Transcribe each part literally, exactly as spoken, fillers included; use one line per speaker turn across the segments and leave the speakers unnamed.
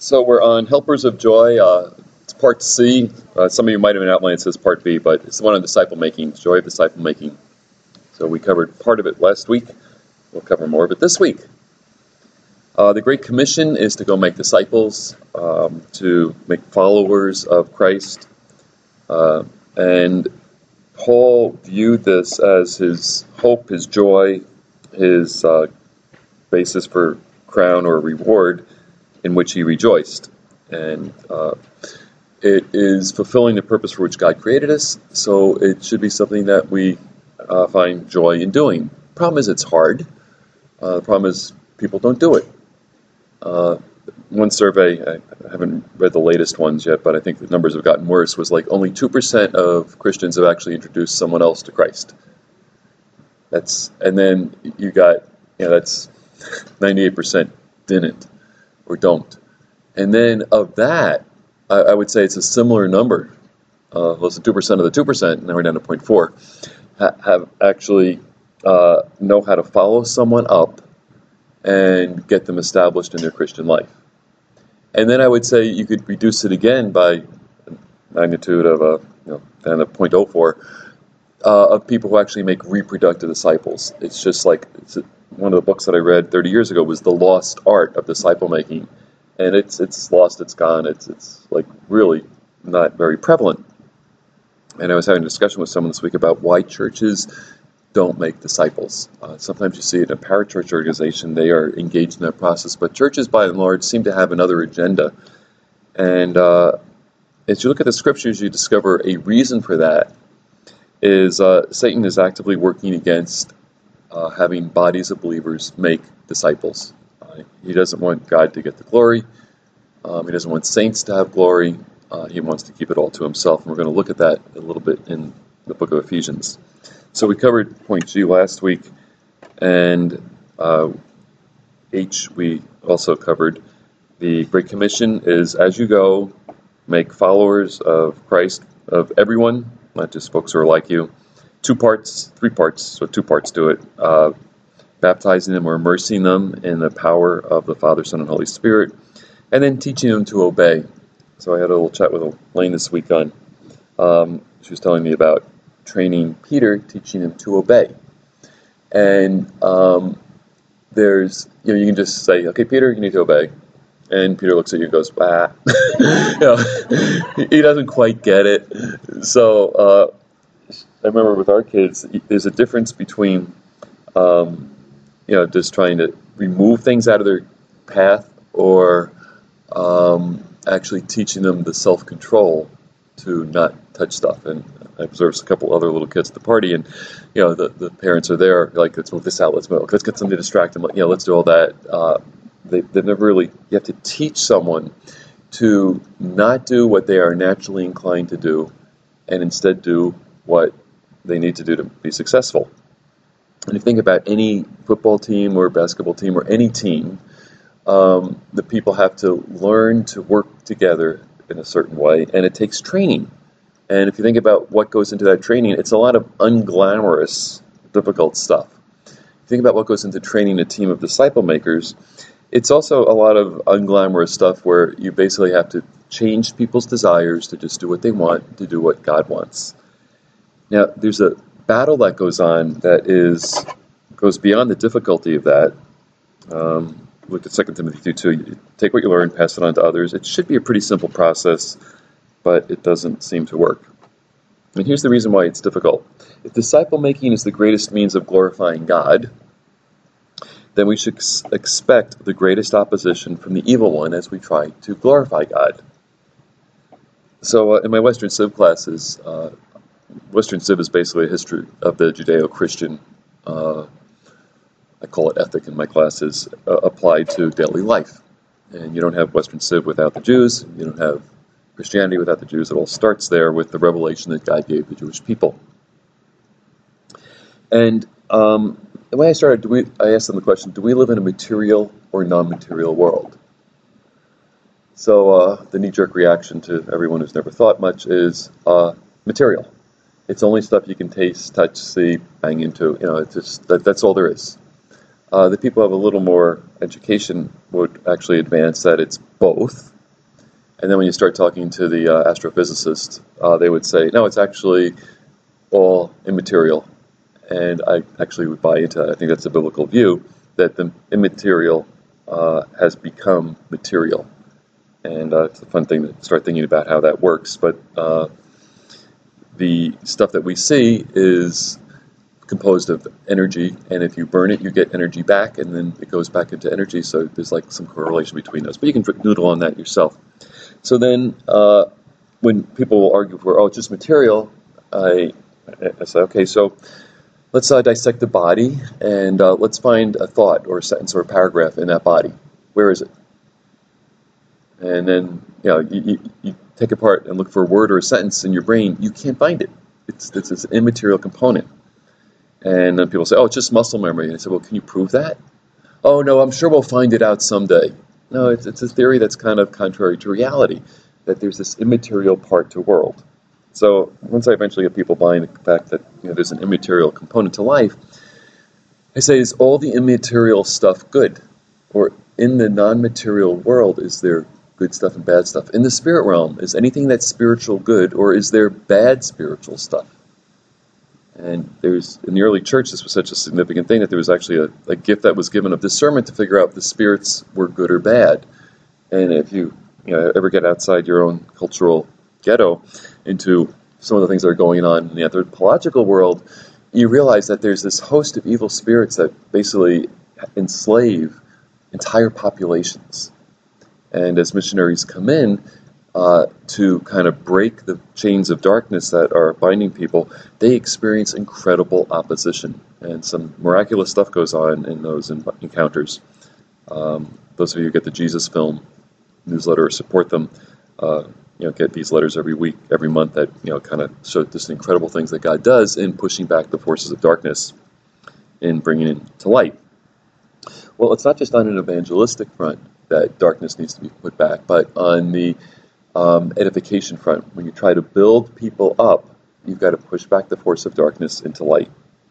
So we're on Helpers of Joy. Uh, it's part C. Uh, some of you might have an outline that says part B, but it's the one on disciple making, joy of disciple making. So we covered part of it last week. We'll cover more of it this week. Uh, the Great Commission is to go make disciples, um, to make followers of Christ. Uh, and Paul viewed this as his hope, his joy, his uh, basis for crown or reward in which he rejoiced. And uh, it is fulfilling the purpose for which God created us, so it should be something that we uh, find joy in doing. Problem is it's hard. Uh, the problem is people don't do it. Uh, one survey, I haven't read the latest ones yet, but I think the numbers have gotten worse, was like only two percent of Christians have actually introduced someone else to Christ. That's, and then you got, you know, that's ninety-eight percent didn't or don't. And then of that, I, I would say it's a similar number, uh, less than two percent of the two percent, now we're down to zero point four, ha- have actually uh, know how to follow someone up and get them established in their Christian life. And then I would say you could reduce it again by magnitude of a, you know, down to zero point zero four, uh, of people who actually make reproductive disciples. It's just like, it's a, one of the books that I read thirty years ago was The Lost Art of Disciple Making. And it's it's lost, it's gone, it's it's like really not very prevalent. And I was having a discussion with someone this week about why churches don't make disciples. Uh, sometimes you see it in a parachurch organization, they are engaged in that process, but churches by and large seem to have another agenda. And uh, as you look at the scriptures, you discover a reason for that is uh, Satan is actively working against uh, having bodies of believers make disciples. Uh, he doesn't want God to get the glory. Um, he doesn't want saints to have glory. Uh, he wants to keep it all to himself. And we're going to look at that a little bit in the book of Ephesians. So we covered point G last week, and uh, H we also covered. The Great Commission is, as you go, make followers of Christ, of everyone, not just folks who are like you. Two parts, three parts, so two parts to it. Uh, baptizing them or immersing them in the power of the Father, Son, and Holy Spirit, and then teaching them to obey. So I had a little chat with Elaine this week on, um, she was telling me about training Peter, teaching him to obey. And um, there's, you know, you can just say, okay, Peter, you need to obey. And Peter looks at you and goes, bah. you know, he doesn't quite get it. So uh, I remember with our kids, there's a difference between, um, you know, just trying to remove things out of their path or um, actually teaching them the self-control to not touch stuff. And I observed a couple other little kids at the party, and you know, the, the parents are there, like, let's move this out, let's move, let's get something to distract them, you know, let's do all that. Uh, they, they've never really, you have to teach someone to not do what they are naturally inclined to do, and instead do what they need to do to be successful. And if you think about any football team or basketball team or any team, um, the people have to learn to work together in a certain way, and it takes training. And if you think about what goes into that training, it's a lot of unglamorous, difficult stuff. If you think about what goes into training a team of disciple makers, it's also a lot of unglamorous stuff where you basically have to change people's desires to just do what they want, to do what God wants. Now, there's a battle that goes on that is goes beyond the difficulty of that. Um, look at Second Timothy two two. You take what you learn, pass it on to others. It should be a pretty simple process, but it doesn't seem to work. And here's the reason why it's difficult. If disciple making is the greatest means of glorifying God, then we should ex- expect the greatest opposition from the evil one as we try to glorify God. So uh, in my Western Civ classes, uh, Western Civ is basically a history of the Judeo-Christian, uh, I call it ethic in my classes, uh, applied to daily life. And you don't have Western Civ without the Jews, you don't have Christianity without the Jews. It all starts there with the revelation that God gave the Jewish people. And um, the way I started, do we, I asked them the question, do we live in a material or non-material world? So uh, the knee-jerk reaction to everyone who's never thought much is uh, material. It's only stuff you can taste, touch, see, bang into. You know, it's just that, that's all there is. Uh, the people who have a little more education would actually advance that it's both. And then when you start talking to the uh, astrophysicist, uh, they would say, no, it's actually all immaterial. And I actually would buy into that. I think that's a biblical view, that the immaterial uh, has become material. And uh, it's a fun thing to start thinking about how that works. But uh, the stuff that we see is composed of energy, and if you burn it, you get energy back, and then it goes back into energy, so there's like some correlation between those. But you can noodle on that yourself. So then, uh, when people will argue for, oh, it's just material, I, I say, okay, so let's uh, dissect the body, and uh, let's find a thought or a sentence or a paragraph in that body. Where is it? And then, you know, you, you, you take it apart and look for a word or a sentence in your brain. You can't find it. It's, it's this immaterial component. And then people say, oh, it's just muscle memory. And I say, well, can you prove that? Oh, no, I'm sure we'll find it out someday. No, it's, it's a theory that's kind of contrary to reality, that there's this immaterial part to the world. So once I eventually get people buying the fact that, you know, there's an immaterial component to life, I say, is all the immaterial stuff good? Or in the non-material world, is there good stuff and bad stuff? In the spirit realm, is anything that's spiritual good, or is there bad spiritual stuff? And there's, in the early church, this was such a significant thing that there was actually a, a gift that was given of discernment to figure out if the spirits were good or bad. And if you, you know, ever get outside your own cultural ghetto into some of the things that are going on in the anthropological world, you realize that there's this host of evil spirits that basically enslave entire populations. And as missionaries come in, Uh, to kind of break the chains of darkness that are binding people, they experience incredible opposition. And some miraculous stuff goes on in those encounters. Um, those of you who get the Jesus Film newsletter or support them, uh, you know, get these letters every week, every month that, you know, kind of show just incredible things that God does in pushing back the forces of darkness and bringing it to light. Well, it's not just on an evangelistic front that darkness needs to be put back, but on the Um, edification front. When you try to build people up, you've got to push back the force of darkness into light.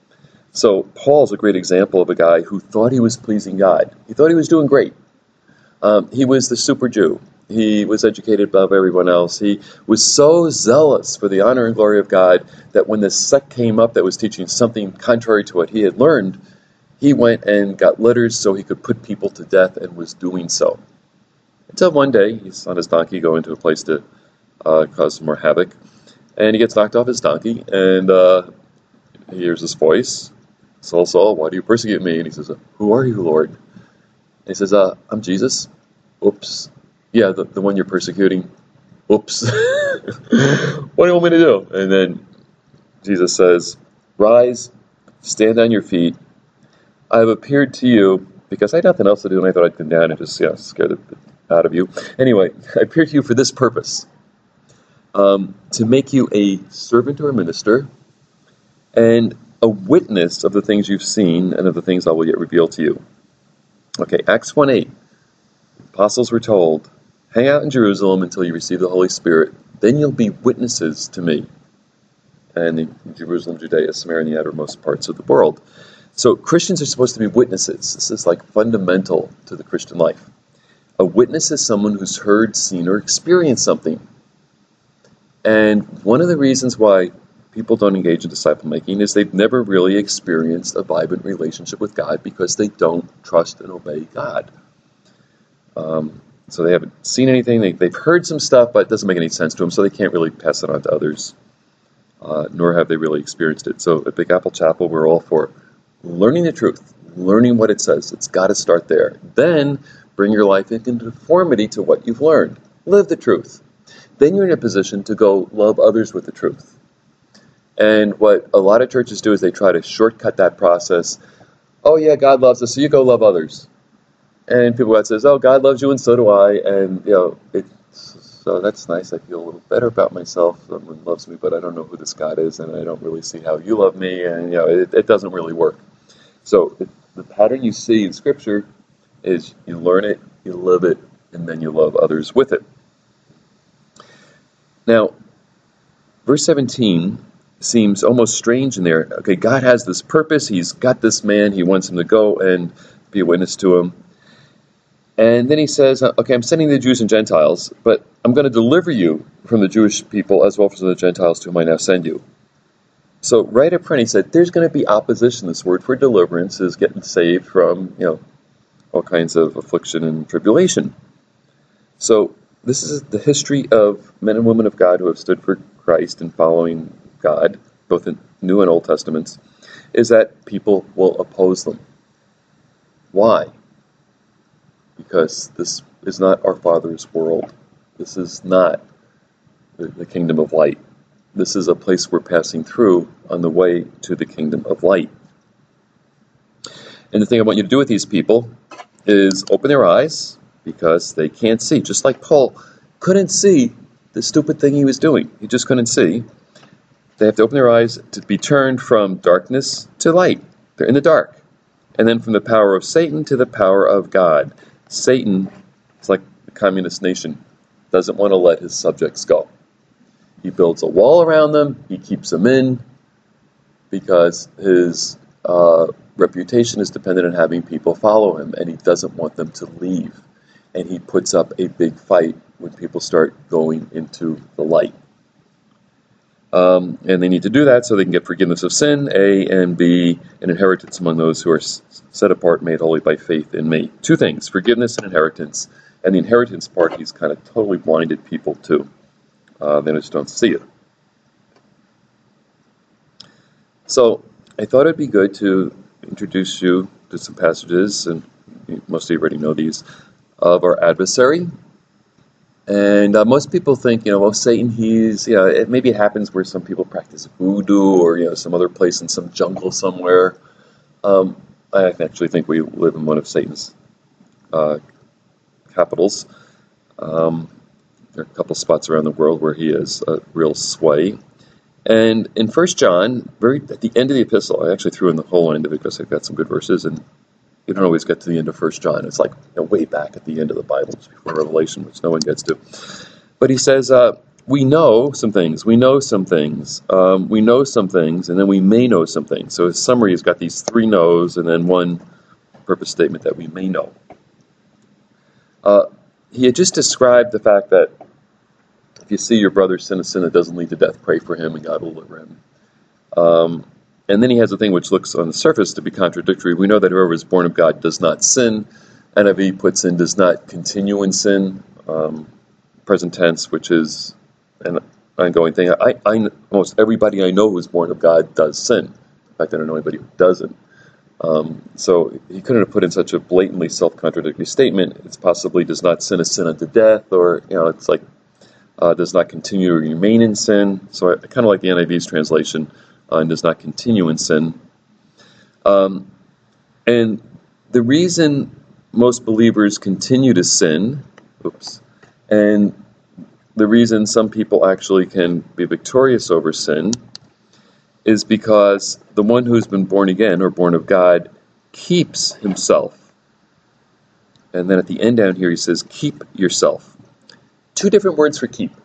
So Paul's a great example of a guy who thought he was pleasing God. He thought he was doing great. Um, he was the super Jew. He was educated above everyone else. He was so zealous for the honor and glory of God that when the sect came up that was teaching something contrary to what he had learned, he went and got letters so he could put people to death, and was doing so. Until one day, he's on his donkey going to a place to uh, cause some more havoc, and he gets knocked off his donkey, and uh, he hears this voice, Saul, Saul, why do you persecute me? And he says, who are you, Lord? And he says, uh, I'm Jesus. Oops. Yeah, the, the one you're persecuting. Oops. What do you want me to do? And then Jesus says, rise, stand on your feet. I have appeared to you, because I had nothing else to do, and I thought I'd come down and just, you know, scare the out of you. Anyway, I appear to you for this purpose, um, to make you a servant or a minister, and a witness of the things you've seen and of the things I will yet reveal to you. Okay, Acts one eight. Apostles were told, hang out in Jerusalem until you receive the Holy Spirit, then you'll be witnesses to me. And in Jerusalem, Judea, Samaria, and the outermost parts of the world. So Christians are supposed to be witnesses. This is like fundamental to the Christian life. A witness is someone who's heard, seen, or experienced something. And one of the reasons why people don't engage in disciple making is they've never really experienced a vibrant relationship with God, because they don't trust and obey God. Um, so they haven't seen anything, they, they've heard some stuff, but it doesn't make any sense to them, so they can't really pass it on to others, uh, nor have they really experienced it. So at Big Apple Chapel, we're all for learning the truth, learning what it says. It's got to start there. Then bring your life into conformity to what you've learned. Live the truth. Then you're in a position to go love others with the truth. And what a lot of churches do is they try to shortcut that process. Oh yeah, God loves us, so you go love others. And people that says, oh, God loves you and so do I. And, you know, it's, so that's nice. I feel a little better about myself. Someone loves me, but I don't know who this God is, and I don't really see how you love me. And, you know, it, it doesn't really work. So it, the pattern you see in Scripture is you learn it, you live it, and then you love others with it. Now, verse seventeen seems almost strange in there. Okay, God has this purpose. He's got this man. He wants him to go and be a witness to him. And then he says, okay, I'm sending the Jews and Gentiles, but I'm going to deliver you from the Jewish people as well as from the Gentiles to whom I now send you. So right up front he said, there's going to be opposition. This word for deliverance is getting saved from, you know, all kinds of affliction and tribulation. So this is the history of men and women of God who have stood for Christ and following God, both in New and Old Testaments, is that people will oppose them. Why? Because this is not our Father's world. This is not the, the kingdom of light. This is a place we're passing through on the way to the kingdom of light. And the thing I want you to do with these people is open their eyes, because they can't see. Just like Paul couldn't see the stupid thing he was doing. He just couldn't see. They have to open their eyes to be turned from darkness to light. They're in the dark. And then from the power of Satan to the power of God. Satan, it's like the communist nation, doesn't want to let his subjects go. He builds a wall around them. He keeps them in because his uh, reputation is dependent on having people follow him, and he doesn't want them to leave. And he puts up a big fight when people start going into the light. Um, and they need to do that so they can get forgiveness of sin, A, and B, an inheritance among those who are set apart, made holy by faith in me. Two things, forgiveness and inheritance. And the inheritance part, he's kind of totally blinded people to. Uh, they just don't see it. So I thought it'd be good to introduce you to some passages, and most of you already know these, of our adversary. And uh, most people think, you know, well, Satan, he's, you know, it, maybe it happens where some people practice voodoo or, you know, some other place in some jungle somewhere. Um, I actually think we live in one of Satan's uh, capitals. Um, there are a couple spots around the world where he has a real sway. And in First John, very at the end of the epistle, I actually threw in the whole end of it because I've got some good verses, and you don't always get to the end of First John. It's like, you know, way back at the end of the Bible, just before Revelation, which no one gets to. But he says, uh, we know some things, we know some things, um, we know some things, and then we may know some things. So his summary has got these three knows, and then one purpose statement that we may know. Uh, he had just described the fact that if you see your brother sin a sin that doesn't lead to death, pray for him, and God will deliver him. Um, And then he has a thing which looks on the surface to be contradictory. We know that whoever is born of God does not sin. N I V puts in does not continue in sin, um, present tense, which is an ongoing thing. I, I, almost everybody I know who's born of God does sin. In fact, I don't know anybody who doesn't. Um, so he couldn't have put in such a blatantly self-contradictory statement. It's possibly does not sin a sin unto death, or, you know, it's like uh, does not continue to remain in sin. So I, I kind of like the N I V's translation. Uh, and does not continue in sin. Um, and the reason most believers continue to sin, oops, and the reason some people actually can be victorious over sin is because the one who's been born again or born of God keeps himself. And then at the end down here he says, keep yourself. Two different words for keep.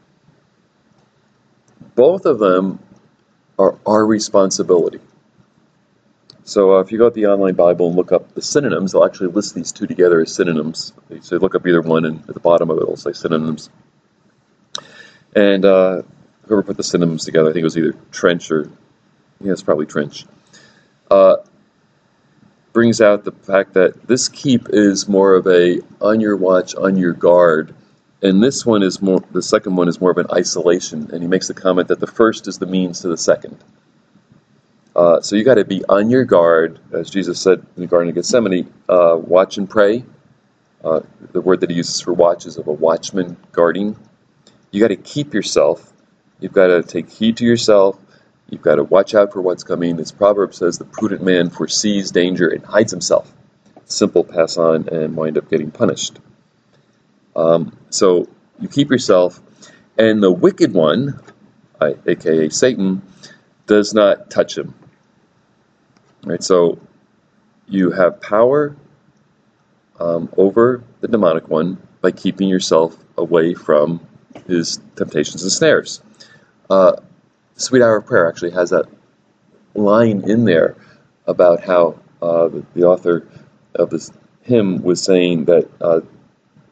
Both of them are our responsibility. So uh, if you go to the online Bible and look up the synonyms, they'll actually list these two together as synonyms. So look up either one, and at the bottom of it, it'll say synonyms. And uh, whoever put the synonyms together, I think it was either Trench or, yeah, it's probably Trench, uh, brings out the fact that this keep is more of a on your watch, on your guard. And this one is more, the second one is more of an isolation. And he makes the comment that the first is the means to the second. Uh, so you got to be on your guard, as Jesus said in the Garden of Gethsemane, uh, watch and pray. Uh, the word that he uses for watch is of a watchman guarding. You got to keep yourself. You've got to take heed to yourself. You've got to watch out for what's coming. This proverb says the prudent man foresees danger and hides himself. Simple, pass on and wind up getting punished. Um, so you keep yourself, and the wicked one, I, aka Satan, does not touch him. Right? So you have power um, over the demonic one by keeping yourself away from his temptations and snares. Uh, Sweet Hour of Prayer actually has that line in there about how uh, the, the author of this hymn was saying that uh,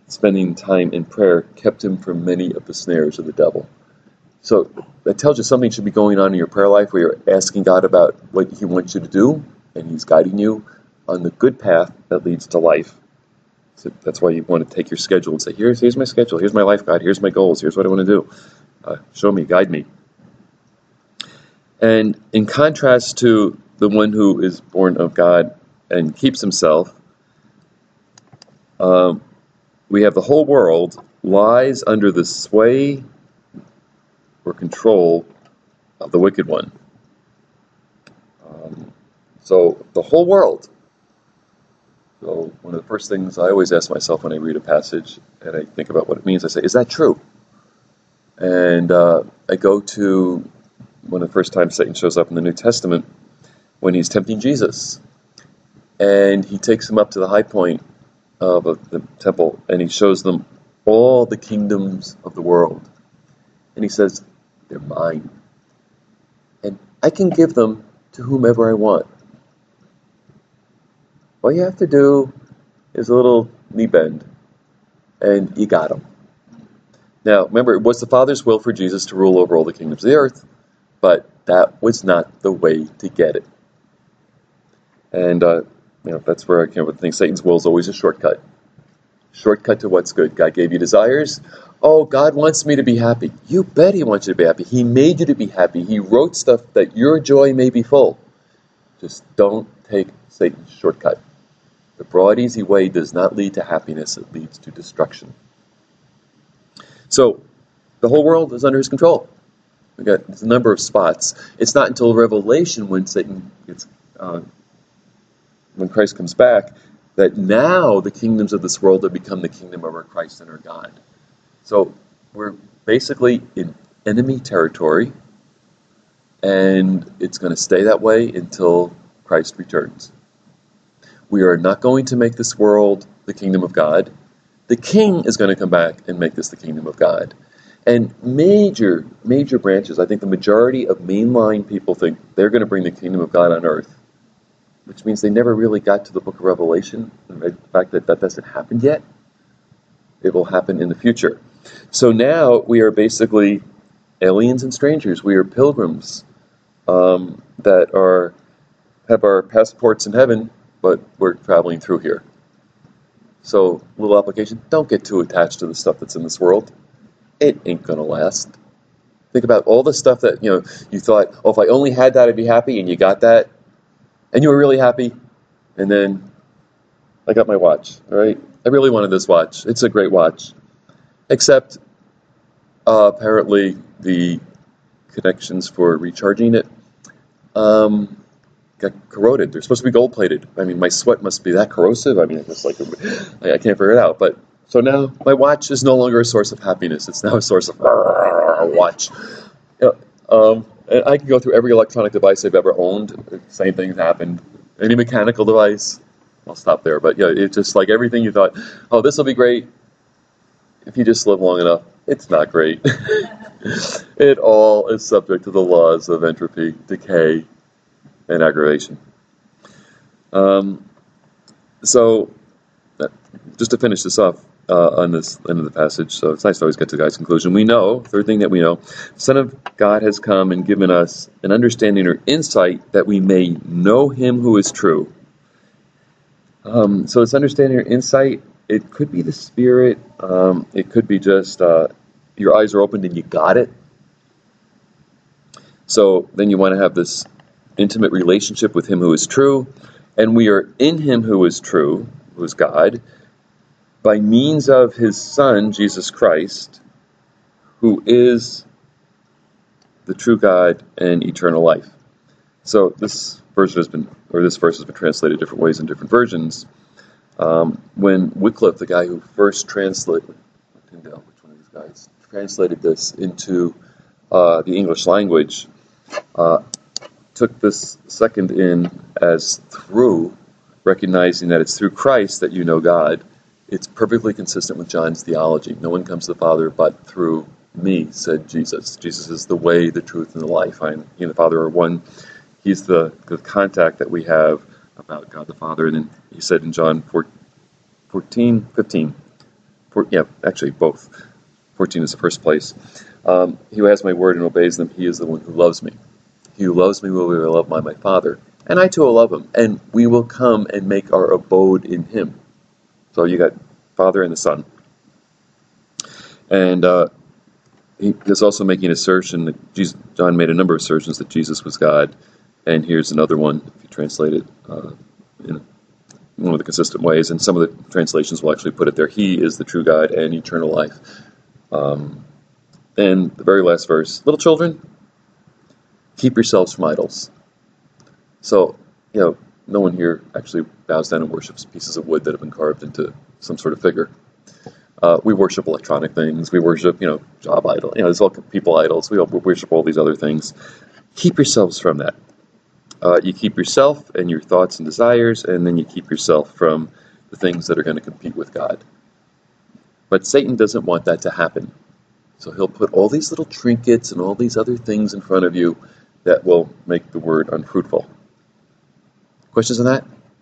spending time in prayer kept him from many of the snares of the devil. So that tells you something should be going on in your prayer life where you're asking God about what he wants you to do, and he's guiding you on the good path that leads to life. So that's why you want to take your schedule and say, here's, here's my schedule, here's my life, God, here's my goals, here's what I want to do. Uh, show me, guide me. And in contrast to the one who is born of God and keeps himself, um, we have the whole world lies under the sway or control of the wicked one. Um, so the whole world. So one of the first things I always ask myself when I read a passage and I think about what it means, I say, is that true? And uh, I go to one of the first times Satan shows up in the New Testament when he's tempting Jesus. And he takes him up to the high point of the temple and he shows them all the kingdoms of the world. And he says, they're mine. And I can give them to whomever I want. All you have to do is a little knee bend, and you got them. Now, remember, it was the Father's will for Jesus to rule over all the kingdoms of the earth, but that was not the way to get it. And, uh, you know, that's where I came up with the thing. Satan's will is always a shortcut. Shortcut to what's good. God gave you desires. Oh, God wants me to be happy. You bet he wants you to be happy. He made you to be happy. He wrote stuff that your joy may be full. Just don't take Satan's shortcut. The broad, easy way does not lead to happiness. It leads to destruction. So, the whole world is under his control. We got a number of spots. It's not until Revelation when Satan gets, uh, when Christ comes back, that now the kingdoms of this world have become the kingdom of our Christ and our God. So we're basically in enemy territory, and it's going to stay that way until Christ returns. We are not going to make this world the kingdom of God. The king is going to come back and make this the kingdom of God. And major, major branches, I think the majority of mainline people think they're going to bring the kingdom of God on earth, which means they never really got to the book of Revelation. The fact that that doesn't happen yet, it will happen in the future. So now we are basically aliens and strangers. We are pilgrims um, that are have our passports in heaven, but we're traveling through here. So, little application, don't get too attached to the stuff that's in this world. It ain't going to last. Think about all the stuff that, you know, you thought, oh, if I only had that, I'd be happy, and you got that, and you were really happy, and then I got my watch, all right? I really wanted this watch. It's a great watch. Except, uh, apparently, the connections for recharging it um, got corroded. They're supposed to be gold-plated. I mean, my sweat must be that corrosive. I mean, it's like, I can't figure it out. But so now, my watch is no longer a source of happiness. It's now a source of a watch. You know, um, and I can go through every electronic device I've ever owned. Same thing's happened. Any mechanical device, I'll stop there. But yeah, it's just like everything you thought, oh, this will be great. If you just live long enough, it's not great. It all is subject to the laws of entropy, decay, and aggravation. Um, so, just to finish this off uh, on this end of the passage, so it's nice to always get to the guy's conclusion. We know, third thing that we know, the Son of God has come and given us an understanding or insight that we may know him who is true. Um, so this understanding or insight, it could be the Spirit, um, it could be just uh, your eyes are opened and you got it. So then you want to have this intimate relationship with him who is true, and we are in him who is true, who is God, by means of his Son, Jesus Christ, who is the true God and eternal life. So this version has been, or this verse has been translated different ways in different versions. Um, when Wycliffe, the guy who first translated, Tyndale, which one of these guys, translated this into uh, the English language, uh, took this second in as through, recognizing that it's through Christ that you know God. It's perfectly consistent with John's theology. No one comes to the Father but through me, said Jesus. Jesus is the way, the truth, and the life. I and the Father are one. He's the, the contact that we have about God the Father. And then he said in John fourteen, fifteen, for, yeah, actually both. fourteen is the first place. Um, he who has my word and obeys them, he is the one who loves me. He who loves me will be loved by my Father, and I too will love him, and we will come and make our abode in him. So you got Father and the Son. And uh, he is also making an assertion that Jesus, John made a number of assertions that Jesus was God, and here's another one, if you translate it uh, in one of the consistent ways, and some of the translations will actually put it there, he is the true God and eternal life. Um, and the very last verse, little children, keep yourselves from idols. So, you know, no one here actually bows down and worships pieces of wood that have been carved into some sort of figure. Uh, we worship electronic things. We worship, you know, job idol. You know, there's all people idols. We all worship all these other things. Keep yourselves from that. Uh, you keep yourself and your thoughts and desires, and then you keep yourself from the things that are going to compete with God. But Satan doesn't want that to happen. So he'll put all these little trinkets and all these other things in front of you that will make the word unfruitful. Questions on that?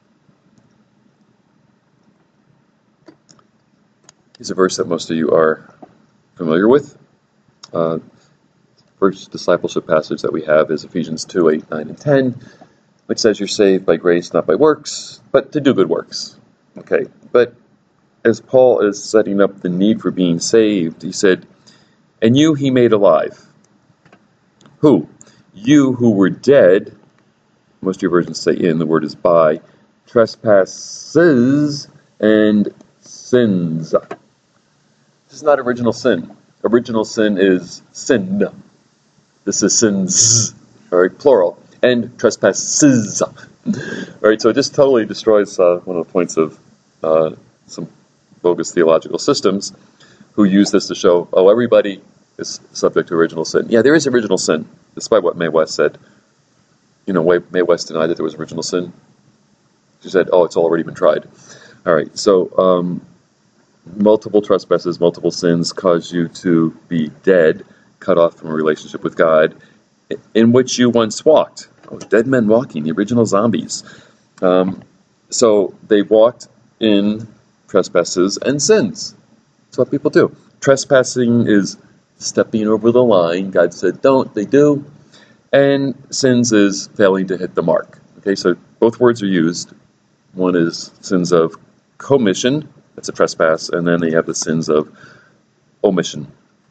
Here's a verse that most of you are familiar with. Uh, first discipleship passage that we have is Ephesians two, eight, nine, and ten, which says you're saved by grace, not by works, but to do good works. Okay, but as Paul is setting up the need for being saved, he said, and you he made alive. Who? You who were dead, most of your versions say in, the word is by, trespasses and sins. This is not original sin. Original sin is sin. This is sins, all right, plural, and trespasses. All right, so it just totally destroys uh, one of the points of uh, some bogus theological systems who use this to show, oh, everybody is subject to original sin. Yeah, there is original sin, despite what Mae West said. You know, Mae West denied that there was original sin. She said, oh, it's already been tried. All right, so um, multiple trespasses, multiple sins cause you to be dead, cut off from a relationship with God, in which you once walked. Oh, dead men walking, the original zombies. Um, so they walked in trespasses and sins. That's what people do. Trespassing is stepping over the line. God said don't, they do. And sins is failing to hit the mark. Okay, so both words are used. One is sins of commission, that's a trespass, and then they have the sins of omission.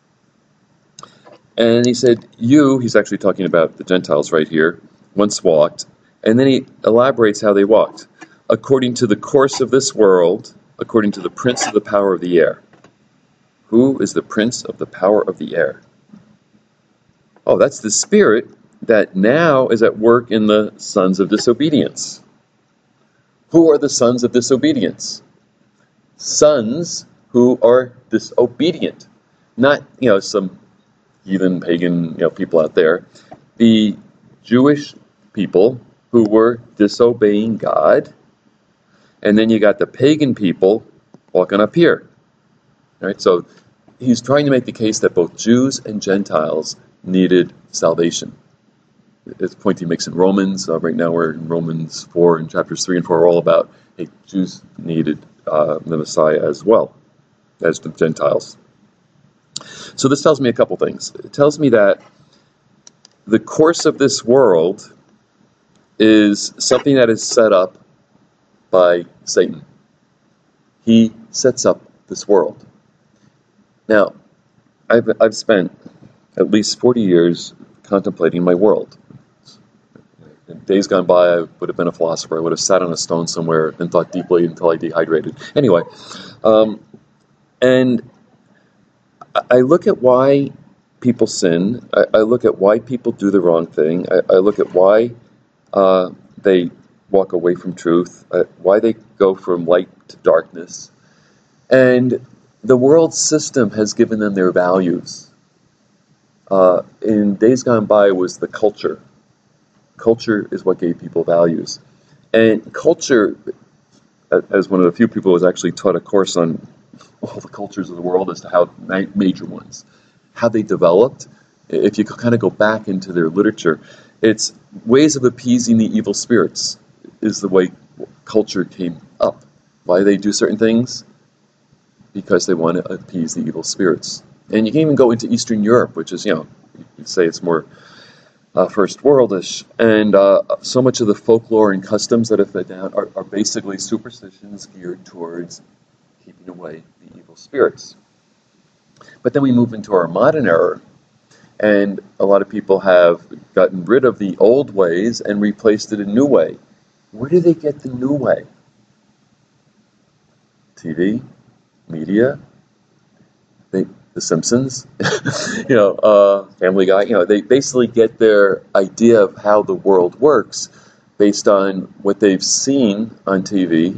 And he said, you, he's actually talking about the Gentiles right here, once walked, and then he elaborates how they walked. According to the course of this world, according to the prince of the power of the air. Who is the prince of the power of the air? Oh, that's the spirit that now is at work in the sons of disobedience. Who are the sons of disobedience? Sons who are disobedient. Not, you know, some heathen, pagan, you know, people out there. The Jewish people who were disobeying God. And then you got the pagan people walking up here. All right, so he's trying to make the case that both Jews and Gentiles needed salvation. It's a point he makes in Romans. Uh, right now we're in Romans four, and chapters three and four are all about, hey, Jews needed uh, the Messiah as well as the Gentiles. So this tells me a couple things. It tells me that the course of this world is something that is set up by Satan. He sets up this world. Now, I've, I've spent at least forty years contemplating my world. In days gone by, I would have been a philosopher. I would have sat on a stone somewhere and thought deeply until I dehydrated. Anyway, um, and I look at why people sin. I, I look at why people do the wrong thing. I, I look at why uh, they walk away from truth, uh, why they go from light to darkness. And the world system has given them their values. Uh, in days gone by was the culture. Culture is what gave people values. And culture, as one of the few people who has actually taught a course on all the cultures of the world as to how major ones, how they developed, if you kind of go back into their literature, it's ways of appeasing the evil spirits is the way culture came up. Why they do certain things? because they want to appease the evil spirits. And you can even go into Eastern Europe, which is, you know, you'd say it's more uh, first worldish. And uh, so much of the folklore and customs that have fed down are, are basically superstitions geared towards keeping away the evil spirits. But then we move into our modern era, and a lot of people have gotten rid of the old ways and replaced it in a new way. Where do they get the new way? T V, media, they, The Simpsons, you know, uh, Family Guy. You know, they basically get their idea of how the world works based on what they've seen on T V,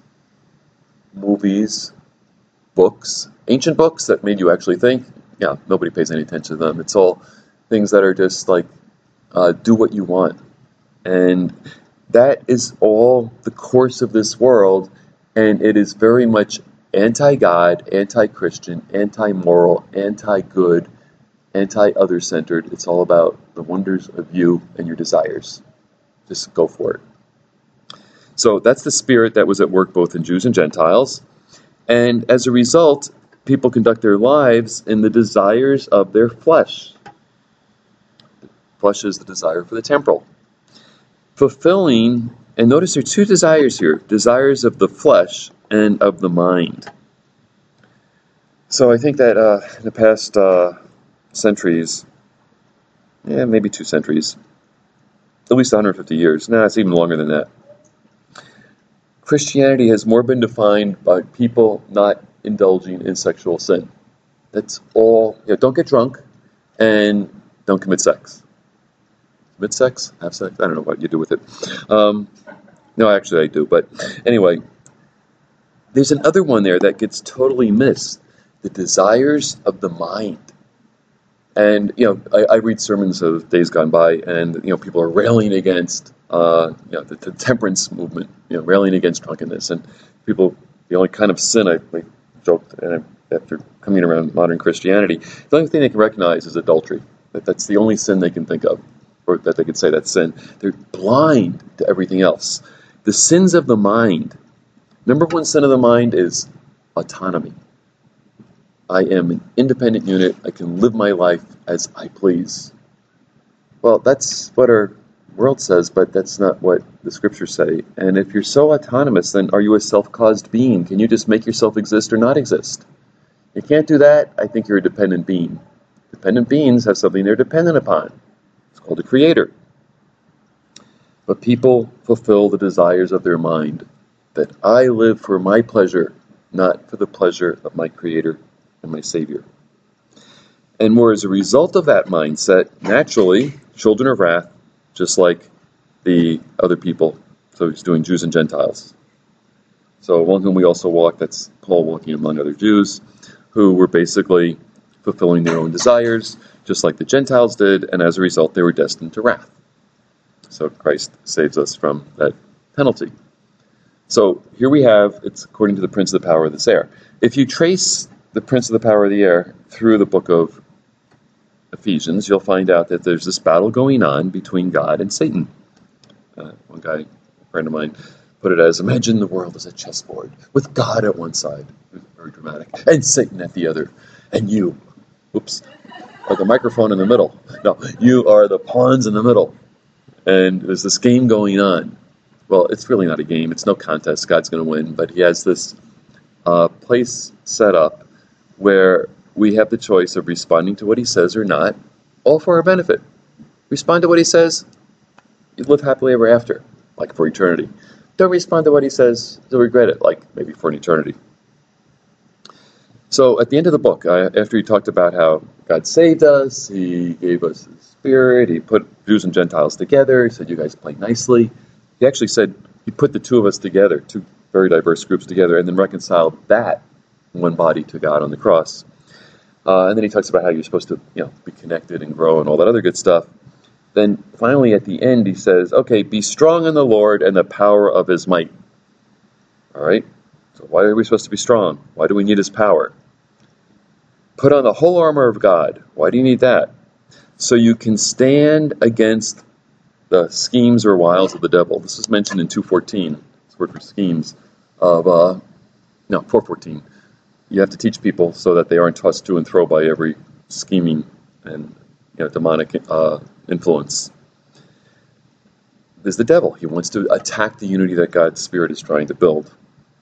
movies, books, ancient books that made you actually think. Yeah, nobody pays any attention to them. It's all things that are just like, uh, do what you want. And that is all the course of this world, and it is very much anti-God, anti-Christian, anti-moral, anti-good, anti-other-centered. It's all about the wonders of you and your desires. Just go for it. So that's the spirit that was at work both in Jews and Gentiles. And as a result, people conduct their lives in the desires of their flesh. Flesh is the desire for the temporal. Fulfilling, and notice there are two desires here, desires of the flesh and of the mind. So I think that uh, in the past uh, centuries, yeah, maybe two centuries, at least one hundred fifty years, no, nah, it's even longer than that, Christianity has more been defined by people not indulging in sexual sin. That's all. You know, don't get drunk and don't commit sex. Commit sex? Have sex? I don't know what you do with it. Um, no, actually I do. But anyway, there's another one there that gets totally missed. The desires of the mind. And, you know, I, I read sermons of days gone by, and, you know, people are railing against, uh, you know, the, the temperance movement, you know, railing against drunkenness. And people, the only kind of sin, I like, joked and I, after coming around modern Christianity, the only thing they can recognize is adultery. That that's the only sin they can think of, or that they can say that's sin. They're blind to everything else. The sins of the mind. Number one sin of the mind is autonomy. I am an independent unit. I can live my life as I please. Well, that's what our world says, but that's not what the scriptures say. And if you're so autonomous, then are you a self-caused being? Can you just make yourself exist or not exist? You can't do that. I think you're a dependent being. Dependent beings have something they're dependent upon. It's called a creator. But people fulfill the desires of their mind, that I live for my pleasure, not for the pleasure of my creator and my Savior. And more as a result of that mindset, naturally, children of wrath, just like the other people. So he's doing Jews and Gentiles. So among whom we also walk, that's Paul walking among other Jews, who were basically fulfilling their own desires, just like the Gentiles did, and as a result, they were destined to wrath. So Christ saves us from that penalty. So here we have, it's according to the prince of the power of this air. If you trace the prince of the power of the air through the book of Ephesians, you'll find out that there's this battle going on between God and Satan. Uh, one guy, a friend of mine, put it as, imagine the world as a chessboard with God at one side, very dramatic, and Satan at the other, and you, oops, are the microphone in the middle. No, you are the pawns in the middle. And there's this game going on. Well, it's really not a game. It's no contest. God's going to win. But he has this uh, place set up where we have the choice of responding to what he says or not, all for our benefit. Respond to what he says, you live happily ever after, like for eternity. Don't respond to what he says, you'll regret it, like maybe for an eternity. So at the end of the book, uh, after he talked about how God saved us, he gave us his Spirit, he put Jews and Gentiles together, he said, you guys play nicely. He actually said he put the two of us together, two very diverse groups together, and then reconciled that one body to God on the cross. Uh, and then he talks about how you're supposed to, you know, be connected and grow and all that other good stuff. Then finally at the end he says, okay, be strong in the Lord and the power of his might. All right? So why are we supposed to be strong? Why do we need his power? Put on the whole armor of God. Why do you need that? So you can stand against the schemes or wiles of the devil. This is mentioned in two fourteen. This word for schemes of, uh, no, four fourteen. you have to teach people so that they aren't tossed to and fro by every scheming and you know, demonic uh, influence. There's the devil. He wants to attack the unity that God's Spirit is trying to build.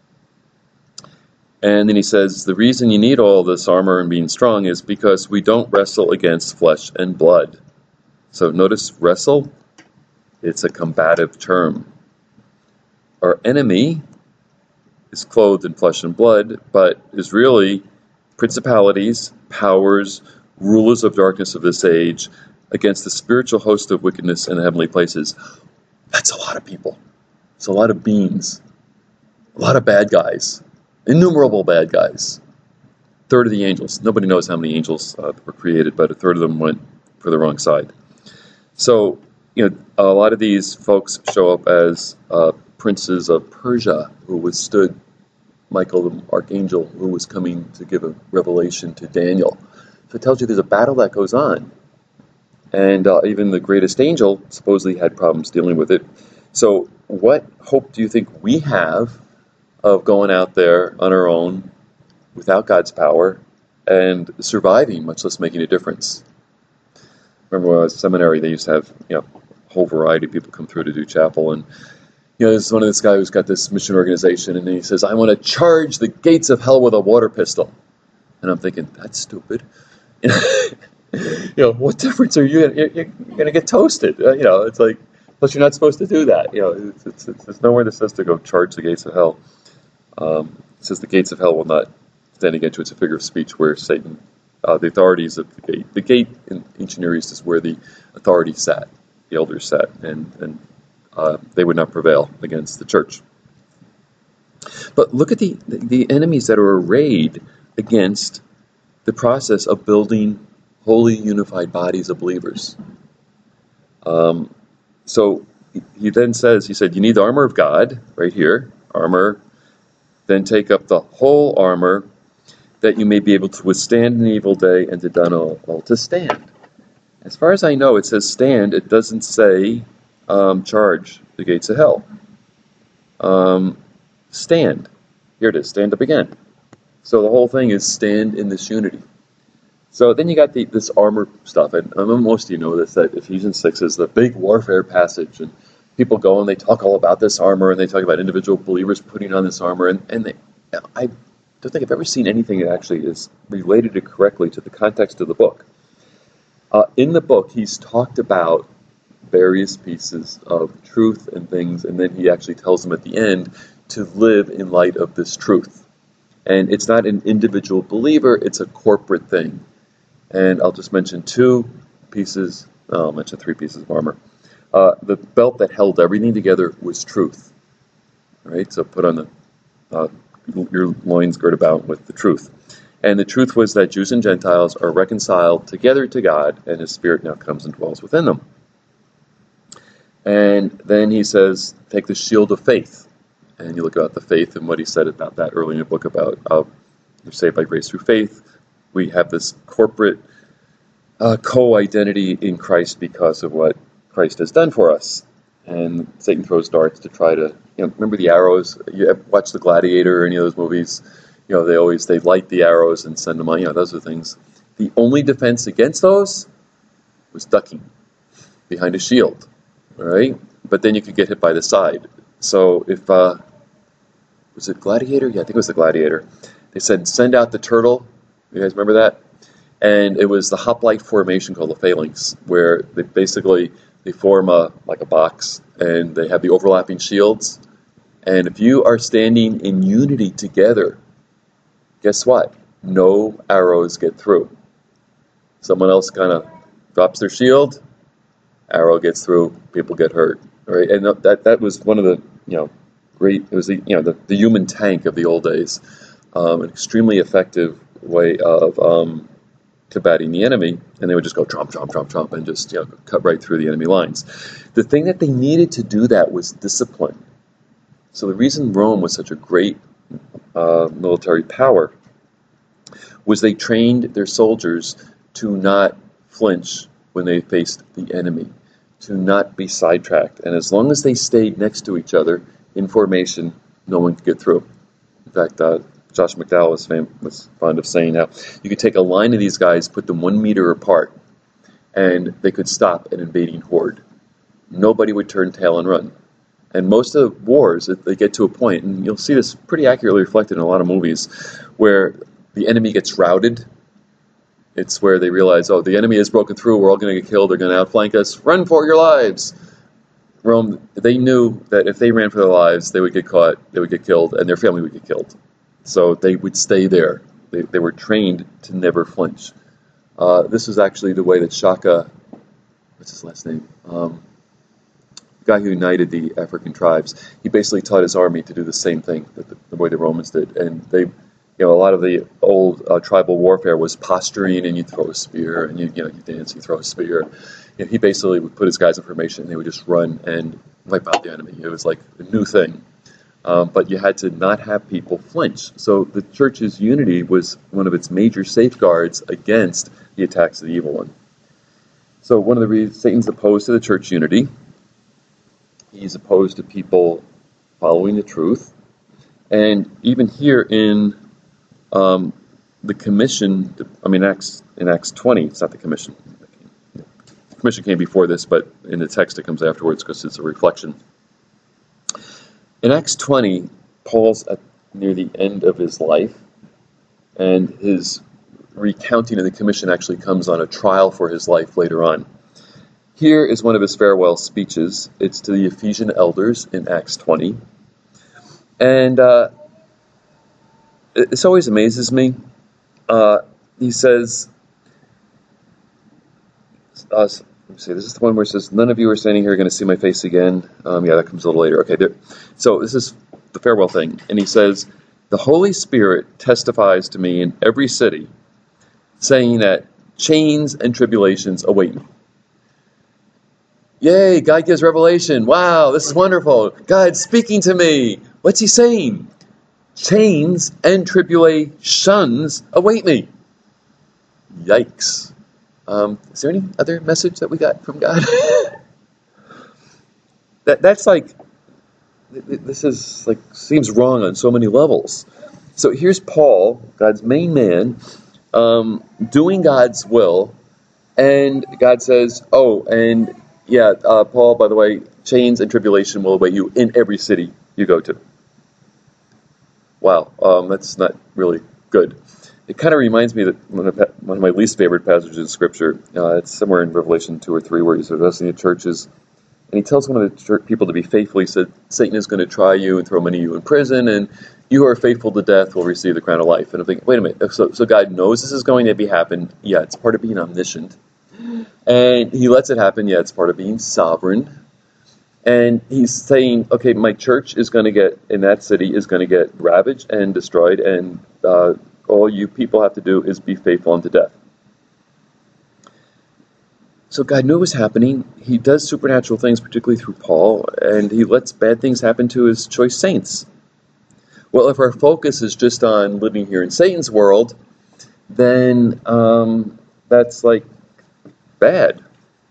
And then he says, the reason you need all this armor and being strong is because we don't wrestle against flesh and blood. So notice wrestle, it's a combative term. Our enemy is clothed in flesh and blood, but is really principalities, powers, rulers of darkness of this age, against the spiritual host of wickedness in heavenly places. That's a lot of people. It's a lot of beings. A lot of bad guys. Innumerable bad guys. A third of the angels. Nobody knows how many angels uh, were created, but a third of them went for the wrong side. So, you know, a lot of these folks show up as uh, princes of Persia who withstood Michael the archangel who was coming to give a revelation to Daniel. So it tells you there's a battle that goes on. And uh, even the greatest angel supposedly had problems dealing with it. So what hope do you think we have of going out there on our own without God's power and surviving, much less making a difference? Remember when I was at seminary, they used to have you know a whole variety of people come through to do chapel. And you know, there's one of this guy who's got this mission organization, and he says, I want to charge the gates of hell with a water pistol. And I'm thinking, that's stupid. You know, what difference are you? You're, you're going to get toasted. Uh, you know, it's like, plus you're not supposed to do that. You know, it's, it's, it's, there's nowhere that says to go charge the gates of hell. Um, it says the gates of hell will not stand against you. It's a figure of speech where Satan, uh, the authorities of the gate. The gate in ancient Near East is where the authorities sat, the elders sat, and and uh, they would not prevail against the church. But look at the the enemies that are arrayed against the process of building holy, unified bodies of believers. Um, so he then says, he said, you need the armor of God, right here, armor. Then take up the whole armor, that you may be able to withstand an evil day and to done all, all to stand. As far as I know, it says stand. It doesn't say um, charge the gates of hell. Um, stand. Here it is, stand up again. So the whole thing is stand in this unity. So then you got the, this armor stuff, and I mean, most of you know this, that Ephesians six is the big warfare passage, and people go and they talk all about this armor, and they talk about individual believers putting on this armor, and, and they, I don't think I've ever seen anything that actually is related it correctly to the context of the book. Uh, in the book, he's talked about various pieces of truth and things, and then he actually tells them at the end to live in light of this truth. And it's not an individual believer, it's a corporate thing. And I'll just mention two pieces, oh, I'll mention three pieces of armor. Uh, the belt that held everything together was truth. All right, so put on the uh, your loins girt about with the truth. And the truth was that Jews and Gentiles are reconciled together to God, and His Spirit now comes and dwells within them. And then he says, take the shield of faith. And you look about the faith and what he said about that early in the book about uh, you're saved by grace through faith. We have this corporate uh, co-identity in Christ because of what Christ has done for us. And Satan throws darts to try to, you know, remember the arrows? You ever watch The Gladiator or any of those movies? You know, they always, they light the arrows and send them on, you know, those are things. The only defense against those was ducking behind a shield, all right? But then you could get hit by the side. So if, uh, was it Gladiator? Yeah, I think it was The Gladiator. They said, send out the turtle. You guys remember that? And it was the hoplite formation called the phalanx, where they basically, they form a like a box, and they have the overlapping shields. And if you are standing in unity together, guess what? No arrows get through. Someone else kind of drops their shield, arrow gets through, people get hurt. Right? And that that was one of the, you know, great, it was the, you know, the, the human tank of the old days. Um, an extremely effective way of um, combating the enemy, and they would just go tromp, tromp, tromp, tromp, and just, you know, cut right through the enemy lines. The thing that they needed to do that was discipline. So the reason Rome was such a great uh, military power was they trained their soldiers to not flinch when they faced the enemy, to not be sidetracked. And as long as they stayed next to each other in formation, no one could get through. In fact, uh, Josh McDowell was, fam- was fond of saying how you could take a line of these guys, put them one meter apart, and they could stop an invading horde. Nobody would turn tail and run. And most of the wars, they get to a point, and you'll see this pretty accurately reflected in a lot of movies, where the enemy gets routed. It's where they realize, oh, the enemy has broken through, we're all going to get killed, they're going to outflank us, run for your lives. Rome, they knew that if they ran for their lives, they would get caught, they would get killed, and their family would get killed. So they would stay there. They, they were trained to never flinch. Uh, this was actually the way that Shaka, what's his last name? Um, the guy who united the African tribes. He basically taught his army to do the same thing that the, the way the Romans did. And they, you know, a lot of the old uh, tribal warfare was posturing, and you throw a spear, and you, you know, you dance, you throw a spear. You know, he basically would put his guys in formation, and they would just run and wipe out the enemy. It was like a new thing. Um, but you had to not have people flinch. So the church's unity was one of its major safeguards against the attacks of the evil one. So one of the reasons Satan's opposed to the church unity, he's opposed to people following the truth. And even here in um, the commission, I mean, Acts, in Acts twenty, it's not the commission. The commission came before this, but in the text it comes afterwards because it's a reflection. In Acts twenty, Paul's at near the end of his life, and his recounting of the commission actually comes on a trial for his life later on. Here is one of his farewell speeches. It's to the Ephesian elders in Acts twenty. And uh, this always amazes me. Uh, he says, uh, let me see, this is the one where it says, none of you are standing here going to see my face again. Um, yeah, that comes a little later. Okay, there. So this is the farewell thing. And he says, the Holy Spirit testifies to me in every city, saying that chains and tribulations await me. Yay, God gives revelation. Wow, this is wonderful. God's speaking to me. What's he saying? Chains and tribulations await me. Yikes. Um, is there any other message that we got from God? that That's like, this is like, seems wrong on so many levels. So here's Paul, God's main man, um, doing God's will, and God says, oh, and yeah, uh, Paul, by the way, chains and tribulation will await you in every city you go to. Wow, um, that's not really good. It kind of reminds me that one of, one of my least favorite passages in Scripture, uh, it's somewhere in Revelation two or three, where he's addressing the churches, and he tells one of the church people to be faithful. He said, Satan is going to try you and throw many of you in prison, and you who are faithful to death will receive the crown of life. And I'm thinking, wait a minute, so, so God knows this is going to be happen. Yeah, it's part of being omniscient. And he lets it happen. Yeah, it's part of being sovereign. And he's saying, okay, my church is going to get, in that city, is going to get ravaged and destroyed, and uh, all you people have to do is be faithful unto death. So God knew it was happening. He does supernatural things, particularly through Paul, and he lets bad things happen to his choice saints. Well, if our focus is just on living here in Satan's world, then um, that's like bad.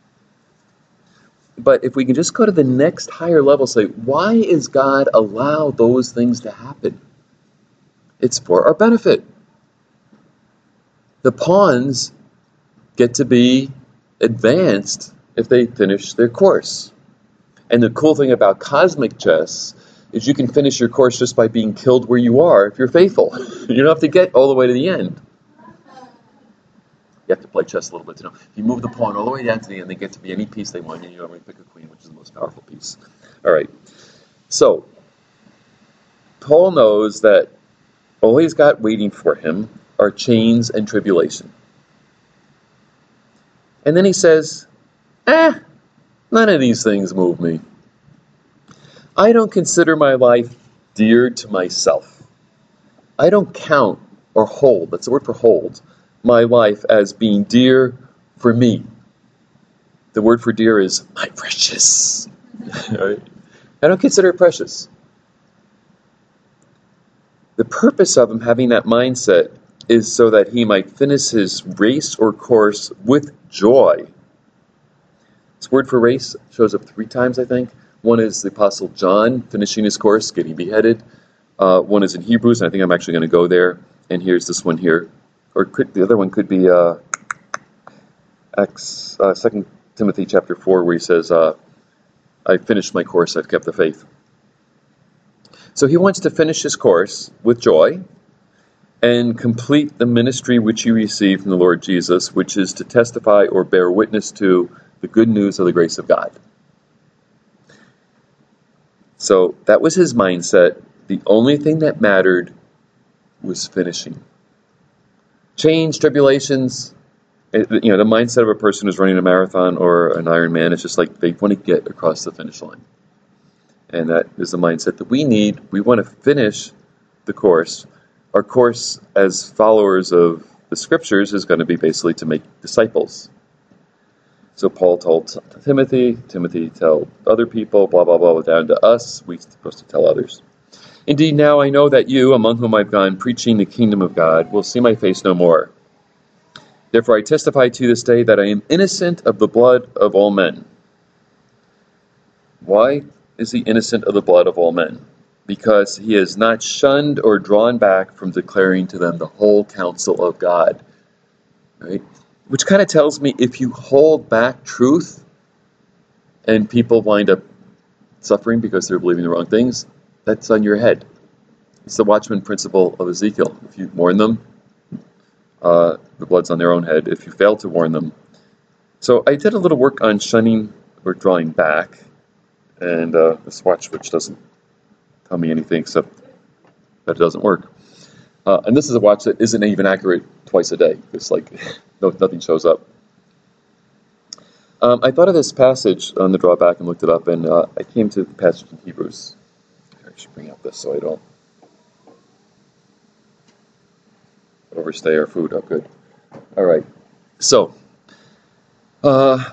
But if we can just go to the next higher level, say, why is God allow those things to happen? It's for our benefit. The pawns get to be advanced if they finish their course. And the cool thing about cosmic chess is you can finish your course just by being killed where you are if you're faithful. You don't have to get all the way to the end. You have to play chess a little bit to know. If you move the pawn all the way down to the end, they get to be any piece they want, and you normally pick a queen, which is the most powerful piece. All right. So, Paul knows that all he's got waiting for him are chains and tribulation. And then he says, eh, none of these things move me. I don't consider my life dear to myself. I don't count or hold, that's the word for hold, my life as being dear for me. The word for dear is my precious. Right? I don't consider it precious. The purpose of him having that mindset is so that he might finish his race or course with joy. This word for race shows up three times, I think. One is the Apostle John finishing his course, getting beheaded. Uh, one is in Hebrews, and I think I'm actually going to go there. And here's this one here. Or could, the other one could be uh, Acts, uh, Second Timothy chapter four, where he says, uh, I finished my course, I've kept the faith. So he wants to finish his course with joy and complete the ministry which he received from the Lord Jesus, which is to testify or bear witness to the good news of the grace of God. So that was his mindset. The only thing that mattered was finishing. Change, tribulations, it, you know, the mindset of a person who's running a marathon or an Ironman is just like they want to get across the finish line. And that is the mindset that we need. We want to finish the course. Our course as followers of the scriptures is going to be basically to make disciples. So Paul told Timothy, Timothy told other people, blah, blah, blah, down to us. We're supposed to tell others. Indeed, now I know that you, among whom I've gone preaching the kingdom of God, will see my face no more. Therefore I testify to you this day that I am innocent of the blood of all men. Why is he innocent of the blood of all men? Because he has not shunned or drawn back from declaring to them the whole counsel of God. Right? Which kind of tells me if you hold back truth and people wind up suffering because they're believing the wrong things, that's on your head. It's the watchman principle of Ezekiel. If you warn them, uh, the blood's on their own head. If you fail to warn them. So I did a little work on shunning or drawing back. And uh, this watch, which doesn't tell me anything except that it doesn't work. Uh, and this is a watch that isn't even accurate twice a day. It's like no, nothing shows up. Um, I thought of this passage on the drawback and looked it up, and uh, I came to the passage in Hebrews. I should bring up this so I don't overstay our food. Oh, good. All right. So, uh,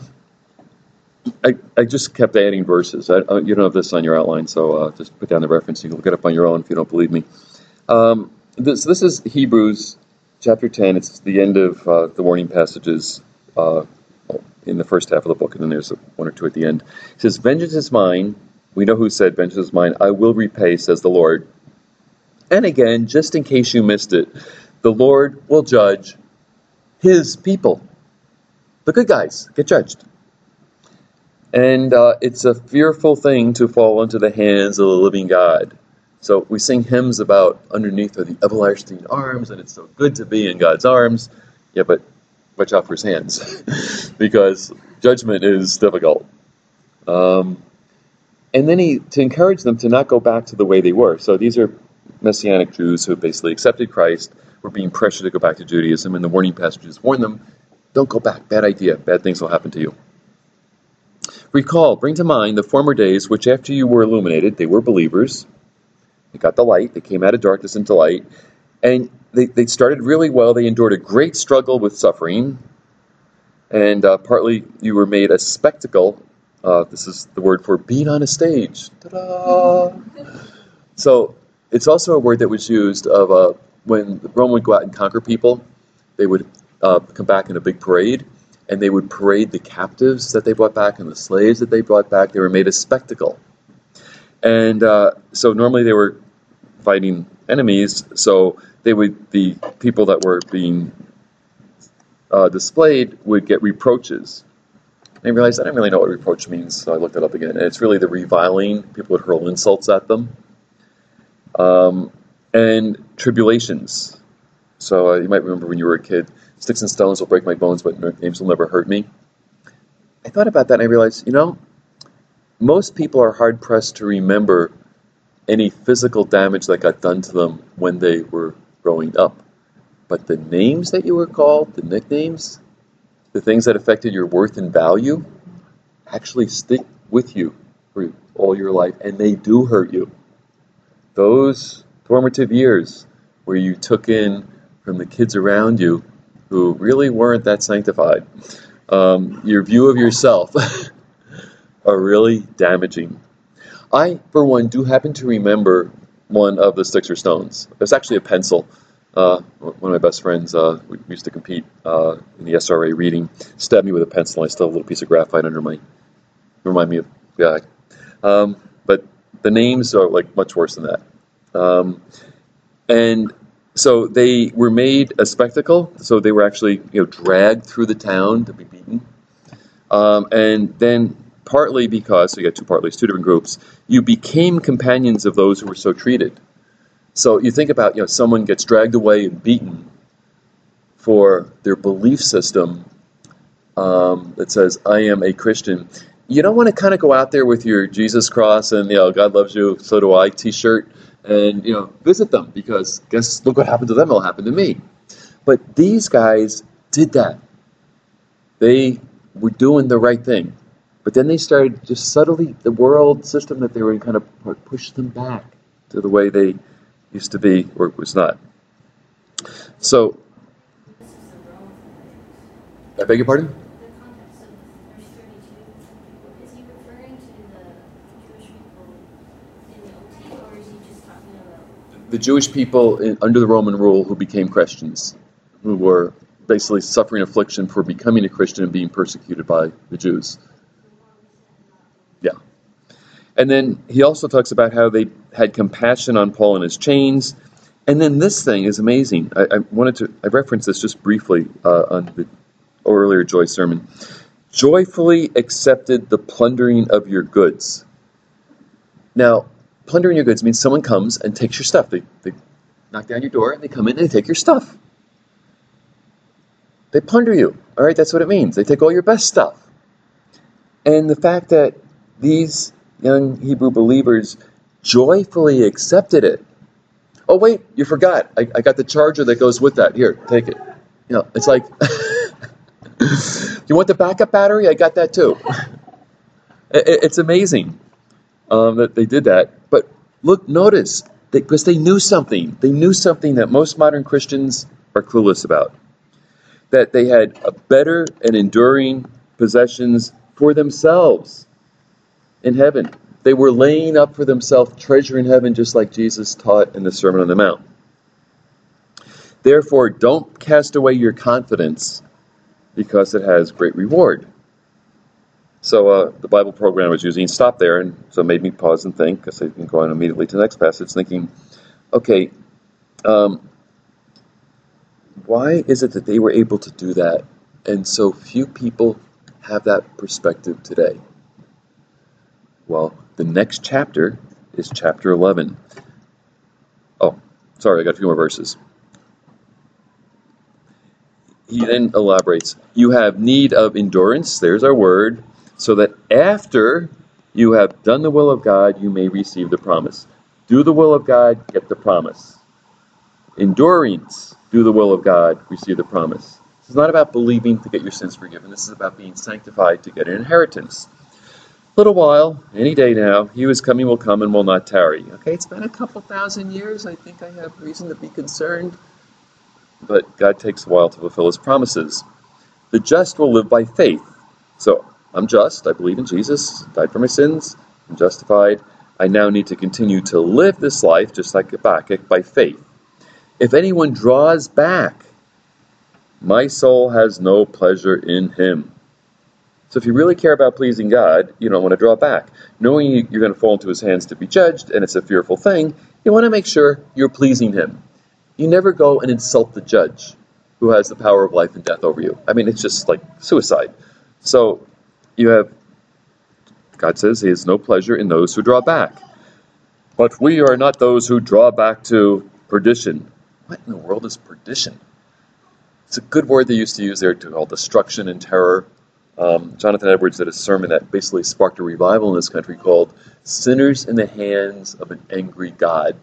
I, I just kept adding verses. I, uh, you don't have this on your outline, so uh, just put down the reference. You can look it up on your own if you don't believe me. Um, this, this is Hebrews chapter ten. It's the end of uh, the warning passages uh, in the first half of the book, and then there's one or two at the end. It says, vengeance is mine. We know who said, vengeance is mine. I will repay, says the Lord. And again, just in case you missed it, the Lord will judge his people. The good guys get judged. And uh, it's a fearful thing to fall into the hands of the living God. So we sing hymns about underneath are the everlasting arms, and it's so good to be in God's arms. Yeah, but watch out for his hands, because judgment is difficult. Um, and then he, to encourage them to not go back to the way they were. So these are Messianic Jews who basically accepted Christ, were being pressured to go back to Judaism, and the warning passages warn them, don't go back, bad idea, bad things will happen to you. Recall, bring to mind the former days which after you were illuminated, they were believers. They got the light. They came out of darkness into light. And they, they started really well. They endured a great struggle with suffering. And uh, partly you were made a spectacle. Uh, this is the word for being on a stage. Ta-da! So it's also a word that was used of uh, when Rome would go out and conquer people, they would uh, come back in a big parade. And they would parade the captives that they brought back and the slaves that they brought back. They were made a spectacle. And uh, so normally they were fighting enemies, so they would the people that were being uh, displayed would get reproaches. And I realized I didn't really know what reproach means, so I looked it up again. And it's really the reviling. People would hurl insults at them. Um, and tribulations. So uh, you might remember when you were a kid, sticks and stones will break my bones, but names will never hurt me. I thought about that and I realized, you know, most people are hard-pressed to remember any physical damage that got done to them when they were growing up. But the names that you were called, the nicknames, the things that affected your worth and value, actually stick with you for all your life, and they do hurt you. Those formative years where you took in from the kids around you who really weren't that sanctified, um, your view of yourself are really damaging. I, for one, do happen to remember one of the sticks or stones. It was actually a pencil. Uh, one of my best friends, uh, we used to compete uh, in the S R A reading, stabbed me with a pencil, and I still have a little piece of graphite under my, remind me of, yeah. Um, but the names are like much worse than that. Um, and so they were made a spectacle. So they were actually, you know, dragged through the town to be beaten. Um, and then partly because, so you got two partlies, two different groups, you became companions of those who were so treated. So you think about, you know, someone gets dragged away and beaten for their belief system um, that says, I am a Christian. You don't want to kind of go out there with your Jesus cross and, you know, God loves you, so do I t-shirt and, you know, visit them, because guess, look what happened to them, it'll happen to me. But these guys did that. They were doing the right thing. But then they started just subtly, the world system that they were in kind of pushed them back to the way they used to be, or it was not. So, I beg your pardon?
The context of verse thirty-two, is he referring to the Jewish people in the O T, or is he just talking about
The Jewish people in, under the Roman rule who became Christians, who were basically suffering affliction for becoming a Christian and being persecuted by the Jews. Yeah. And then he also talks about how they had compassion on Paul and his chains. And then this thing is amazing. I, I wanted to, I referenced this just briefly uh, on the earlier Joy sermon. Joyfully accepted the plundering of your goods. Now, plundering your goods means someone comes and takes your stuff. They, they knock down your door and they come in and they take your stuff. They plunder you. All right, that's what it means. They take all your best stuff. And the fact that these young Hebrew believers joyfully accepted it. Oh, wait, you forgot. I, I got the charger that goes with that. Here, take it. You know, it's like, you want the backup battery? I got that too. it, it's amazing um, that they did that. But look, notice, because they, they knew something. They knew something that most modern Christians are clueless about. That they had a better and enduring possessions for themselves in heaven. They were laying up for themselves treasure in heaven, just like Jesus taught in the Sermon on the Mount. Therefore, don't cast away your confidence, because it has great reward. So uh, the Bible program I was using stopped there, and so it made me pause and think, because I can go on immediately to the next passage, thinking, okay, um, why is it that they were able to do that, and so few people have that perspective today? Well, the next chapter is chapter eleven. Oh, sorry, I got a few more verses. He then elaborates, you have need of endurance, there's our word, so that after you have done the will of God, you may receive the promise. Do the will of God, get the promise. Endurance, do the will of God, receive the promise. This is not about believing to get your sins forgiven. This is about being sanctified to get an inheritance. Little while, any day now, he who is coming will come and will not tarry. Okay, it's been a couple thousand years. I think I have reason to be concerned. But God takes a while to fulfill his promises. The just will live by faith. So, I'm just. I believe in Jesus. Died for my sins. I'm justified. I now need to continue to live this life, just like Habakkuk, by faith. If anyone draws back, my soul has no pleasure in him. So if you really care about pleasing God, you don't want to draw back. Knowing you're going to fall into his hands to be judged, and it's a fearful thing, you want to make sure you're pleasing him. You never go and insult the judge who has the power of life and death over you. I mean, it's just like suicide. So you have, God says he has no pleasure in those who draw back. But we are not those who draw back to perdition. What in the world is perdition? It's a good word they used to use there to call destruction and terror. Um, Jonathan Edwards did a sermon that basically sparked a revival in this country called Sinners in the Hands of an Angry God.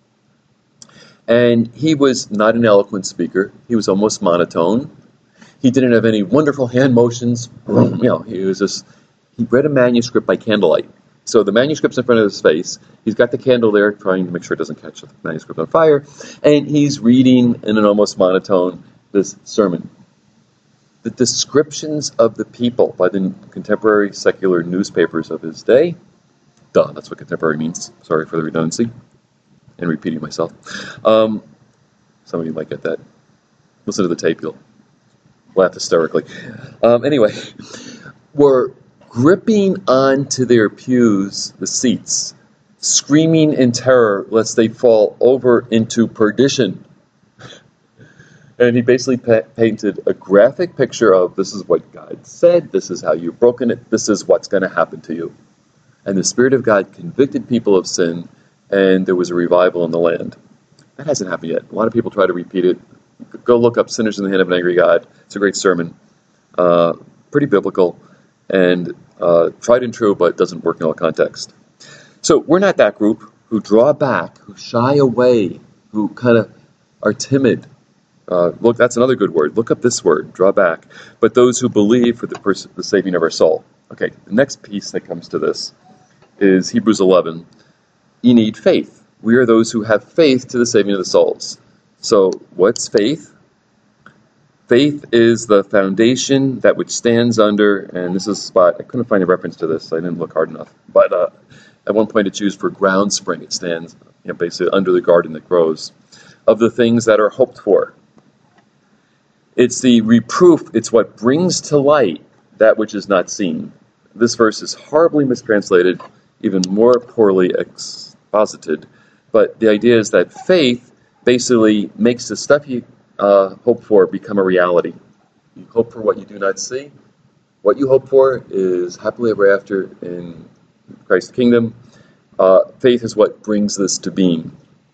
And he was not an eloquent speaker. He was almost monotone. He didn't have any wonderful hand motions. You know, he was just, he read a manuscript by candlelight. So the manuscript's in front of his face. He's got the candle there, trying to make sure it doesn't catch the manuscript on fire. And he's reading in an almost monotone this sermon. The descriptions of the people by the contemporary secular newspapers of his day, duh, that's what contemporary means. Sorry for the redundancy and repeating myself. Um, some of you might get that. Listen to the tape, you'll laugh hysterically. Um, anyway, we're gripping onto their pews, the seats, screaming in terror lest they fall over into perdition. And he basically pa- painted a graphic picture of, this is what God said, this is how you've broken it, this is what's going to happen to you. And the Spirit of God convicted people of sin, and there was a revival in the land. That hasn't happened yet. A lot of people try to repeat it. Go look up Sinners in the Hand of an Angry God. It's a great sermon. Uh, pretty biblical, and uh, tried and true, but doesn't work in all context. So we're not that group who draw back, who shy away, who kind of are timid. Uh, look, that's another good word. Look up this word, draw back. But those who believe for the, pers- the saving of our soul. Okay, the next piece that comes to this is Hebrews eleven. You need faith. We are those who have faith to the saving of the souls. So what's faith? Faith is the foundation that which stands under, and this is a spot, I couldn't find a reference to this, so I didn't look hard enough. But uh, at one point it's used for ground spring. It stands, you know, basically under the garden that grows, of the things that are hoped for. It's the reproof, it's what brings to light that which is not seen. This verse is horribly mistranslated, even more poorly exposited, but the idea is that faith basically makes the stuff you uh, hope for become a reality. You hope for what you do not see. What you hope for is happily ever after in Christ's kingdom. Uh, faith is what brings this to being.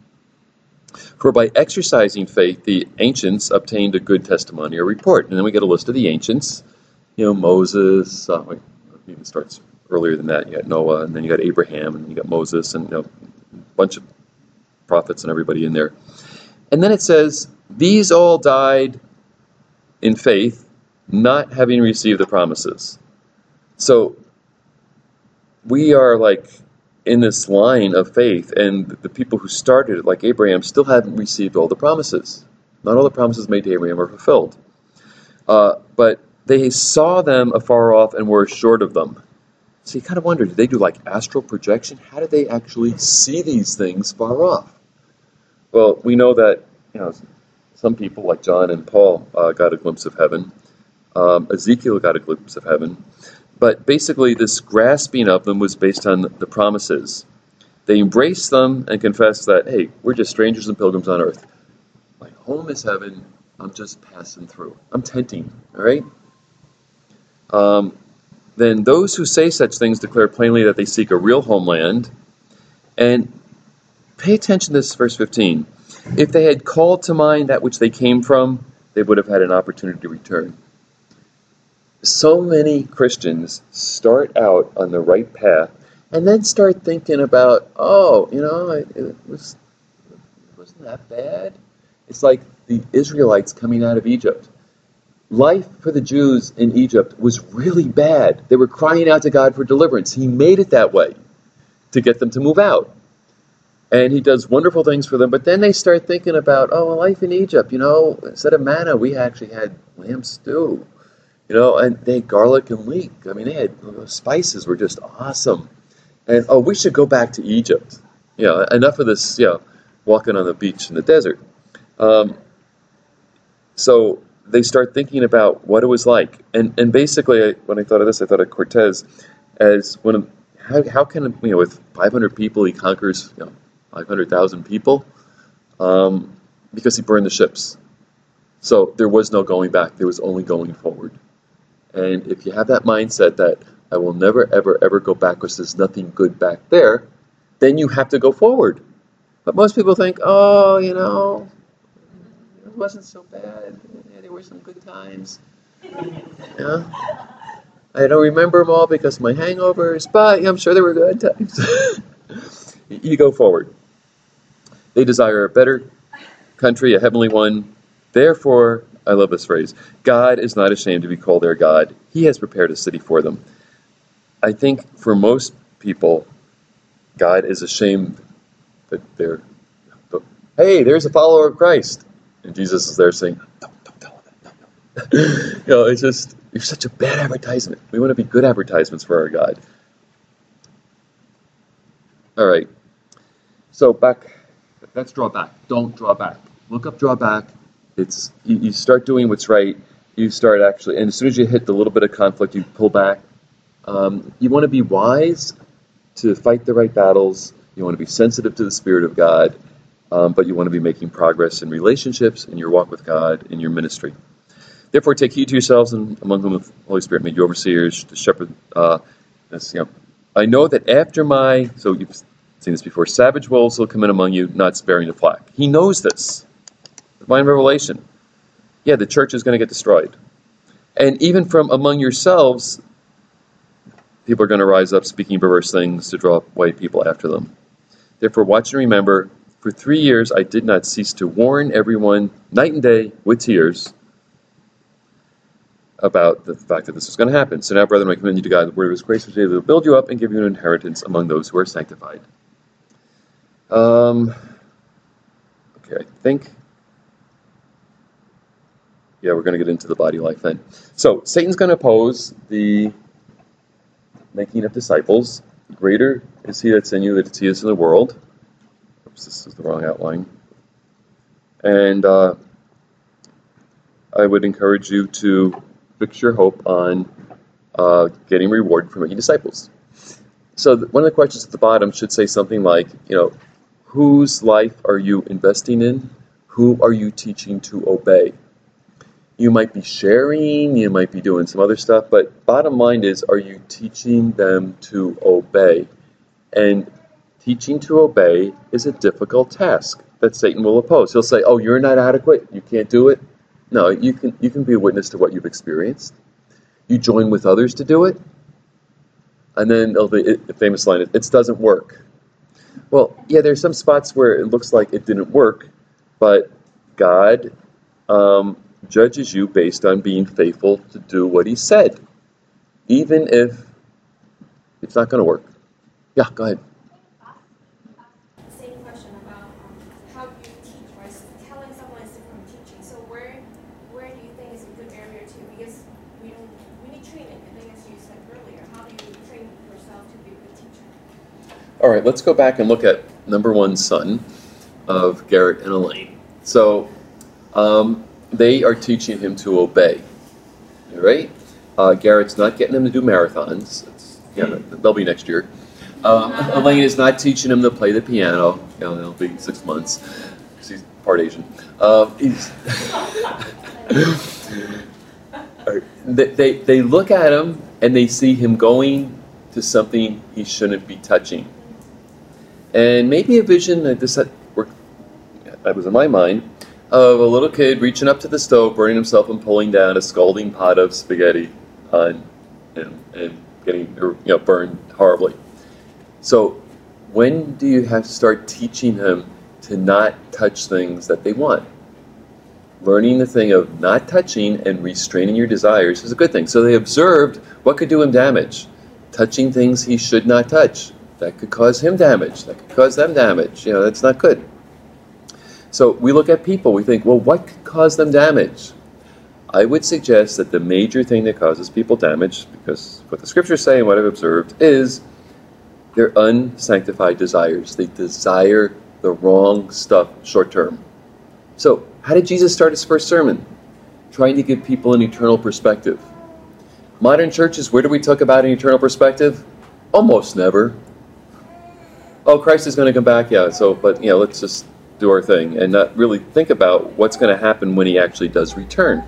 For by exercising faith, the ancients obtained a good testimony or report. And then we get a list of the ancients. You know, Moses, uh, it even starts earlier than that. You got Noah, and then you got Abraham, and you got Moses, and you know, a bunch of prophets and everybody in there. And then it says, these all died in faith, not having received the promises. So we are like in this line of faith, and the people who started it, like Abraham, still haven't received all the promises. Not all the promises made to Abraham are fulfilled. Uh, but they saw them afar off and were assured of them. So you kind of wonder, did they do like astral projection? How did they actually see these things far off? Well, we know that, you know, some people like John and Paul uh, got a glimpse of heaven. Um, Ezekiel got a glimpse of heaven. But basically this grasping of them was based on the promises. They embraced them and confessed that, hey, we're just strangers and pilgrims on earth. My home is heaven. I'm just passing through. I'm tenting, all right? Um, then those who say such things declare plainly that they seek a real homeland. And pay attention to this, verse fifteen. If they had called to mind that which they came from, they would have had an opportunity to return. So many Christians start out on the right path and then start thinking about, oh, you know, it, it was, it wasn't that bad. It's like the Israelites coming out of Egypt. Life for the Jews in Egypt was really bad. They were crying out to God for deliverance. He made it that way to get them to move out. And he does wonderful things for them, but then they start thinking about, oh, well, life in Egypt, you know, instead of manna, we actually had lamb stew. You know, and they had garlic and leek. I mean, they had, you know, spices were just awesome. And, oh, we should go back to Egypt. You know, enough of this, you know, walking on the beach in the desert. Um, so they start thinking about what it was like. And and basically, I, when I thought of this, I thought of Cortez as one of, how, how can, you know, with five hundred people, he conquers, you know, five hundred thousand people? Um, because he burned the ships. So there was no going back. There was only going forward. And if you have that mindset that I will never, ever, ever go backwards, there's nothing good back there, then you have to go forward. But most people think, oh, you know, it wasn't so bad. Yeah, there were some good times. Yeah. I don't remember them all because of my hangovers, but I'm sure there were good times. You go forward. They desire a better country, a heavenly one. Therefore, I love this phrase, God is not ashamed to be called their God. He has prepared a city for them. I think for most people, God is ashamed that they're, hey, there's a follower of Christ. And Jesus is there saying, don't, don't tell him that. No, no. You know, it's just, you're such a bad advertisement. We want to be good advertisements for our God. All right. So back, let's draw back. Don't draw back. Look up draw back. It's you, you start doing what's right. You start actually, and as soon as you hit the little bit of conflict, you pull back. Um, you want to be wise to fight the right battles. You want to be sensitive to the Spirit of God, um, but you want to be making progress in relationships, in your walk with God, in your ministry. Therefore, take heed to yourselves, and among whom the Holy Spirit made you overseers to shepherd. Uh, this, you know, I know that after my, so you've seen this before, savage wolves will come in among you, not sparing the flock. He knows this. Divine revelation. Yeah, the church is going to get destroyed. And even from among yourselves, people are going to rise up speaking perverse things to draw away people after them. Therefore, watch and remember, for three years I did not cease to warn everyone night and day with tears about the fact that this was going to happen. So now, brethren, I commend you to God, the word of his grace, which is able to build you up and give you an inheritance among those who are sanctified. Um, okay, I think... Yeah, we're going to get into the body life then. So, Satan's going to oppose the making of disciples. Greater is he that's in you than he is in the world. Oops, this is the wrong outline. And uh, I would encourage you to fix your hope on uh, getting reward for making disciples. So, th- one of the questions at the bottom should say something like, you know, whose life are you investing in? Who are you teaching to obey? You might be sharing, you might be doing some other stuff, but bottom line is, are you teaching them to obey? And teaching to obey is a difficult task that Satan will oppose. He'll say, oh, you're not adequate, you can't do it. No, you can you can be a witness to what you've experienced. You join with others to do it. And then the famous line is, it doesn't work. Well, yeah, there's some spots where it looks like it didn't work, but God... Um, judges you based on being faithful to do what he said, even if it's not going to work. Yeah, go ahead.
Same question about um, how you teach, right? So telling someone is different from teaching. So where where do you think is a good area to? Because we we need training. I think as you said earlier, how do you train yourself to be a good teacher?
All right, let's go back and look at number one son of Garrett and Elaine. So. Um, They are teaching him to obey, all right? Uh, Garrett's not getting him to do marathons. It's, yeah, they'll be next year. Um, Elaine is not teaching him to play the piano. You know, it'll be six months because he's part Asian. Um, he's they, they, they look at him and they see him going to something he shouldn't be touching. And maybe a vision that this that was in my mind, of a little kid reaching up to the stove, burning himself and pulling down a scalding pot of spaghetti on, you know, and getting you know burned horribly. So when do you have to start teaching him to not touch things that they want? Learning the thing of not touching and restraining your desires is a good thing. So they observed what could do him damage. Touching things he should not touch. That could cause him damage. That could cause them damage. You know, that's not good. So we look at people, we think, well, what could cause them damage? I would suggest that the major thing that causes people damage, because what the scriptures say and what I've observed, is their unsanctified desires. They desire the wrong stuff short term. So how did Jesus start his first sermon? Trying to give people an eternal perspective. Modern churches, where do we talk about an eternal perspective? Almost never. Oh, Christ is going to come back, yeah, so, but, you know, let's just do our thing and not really think about what's going to happen when he actually does return.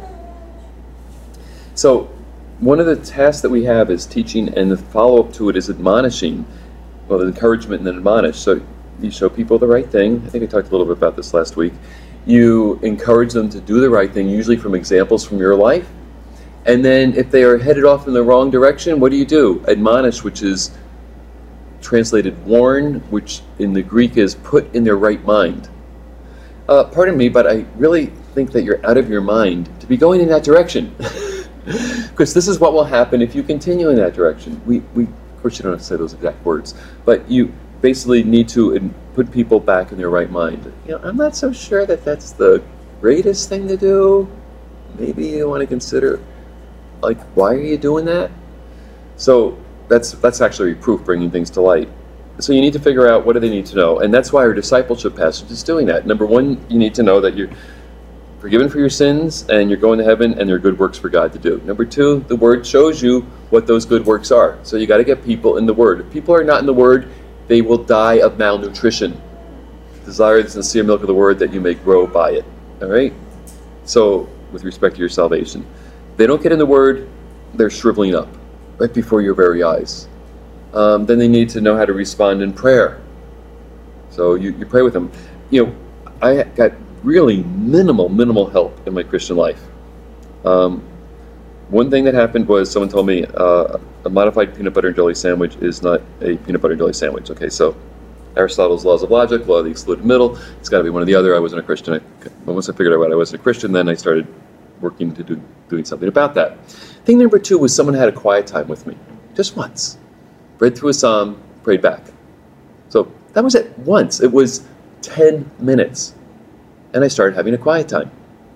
So one of the tasks that we have is teaching, and the follow-up to it is admonishing. Well, the encouragement and then admonish. So you show people the right thing. I think I talked a little bit about this last week. You encourage them to do the right thing, usually from examples from your life. And then if they are headed off in the wrong direction, what do you do? Admonish, which is translated warn, which in the Greek is put in their right mind. Uh, pardon me, but I really think that you're out of your mind to be going in that direction. Because this is what will happen if you continue in that direction. We, we, of course, you don't have to say those exact words, but you basically need to put people back in their right mind. You know, I'm not so sure that that's the greatest thing to do. Maybe you want to consider, like, why are you doing that? So that's that's actually reproof, bringing things to light. So you need to figure out what do they need to know, and that's why our discipleship passage is doing that. Number one, you need to know that you're forgiven for your sins and you're going to heaven and there are good works for God to do. Number two, the Word shows you what those good works are. So you got to get people in the Word. If people are not in the Word, they will die of malnutrition. Desire the sincere milk of the word that you may grow by it. All right? So, with respect to your salvation, they don't get in the word, they're shriveling up right before your very eyes. Um, then they need to know how to respond in prayer. So you, you pray with them. You know, I got really minimal, minimal help in my Christian life. Um, one thing that happened was someone told me uh, a modified peanut butter and jelly sandwich is not a peanut butter and jelly sandwich. Okay, so Aristotle's laws of logic, law of the excluded middle, it's got to be one or the other. I wasn't a Christian. I, once I figured out I wasn't a Christian, then I started working to do doing something about that. Thing number two was someone had a quiet time with me, just once. Read through a psalm, prayed back. So that was it once. It was ten minutes. And I started having a quiet time.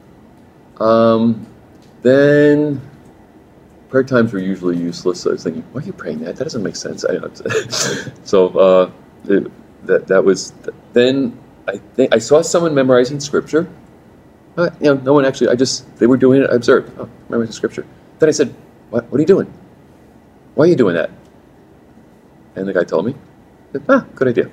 Um, then prayer times were usually useless. So I was thinking, why are you praying that? That doesn't make sense. I, so uh, it, that that was. Then I think I saw someone memorizing scripture. Uh, you know, no one actually. I just they were doing it. I observed. Oh, memorizing scripture. Then I said, "What? What are you doing? Why are you doing that?" And the guy told me. I said, ah, good idea.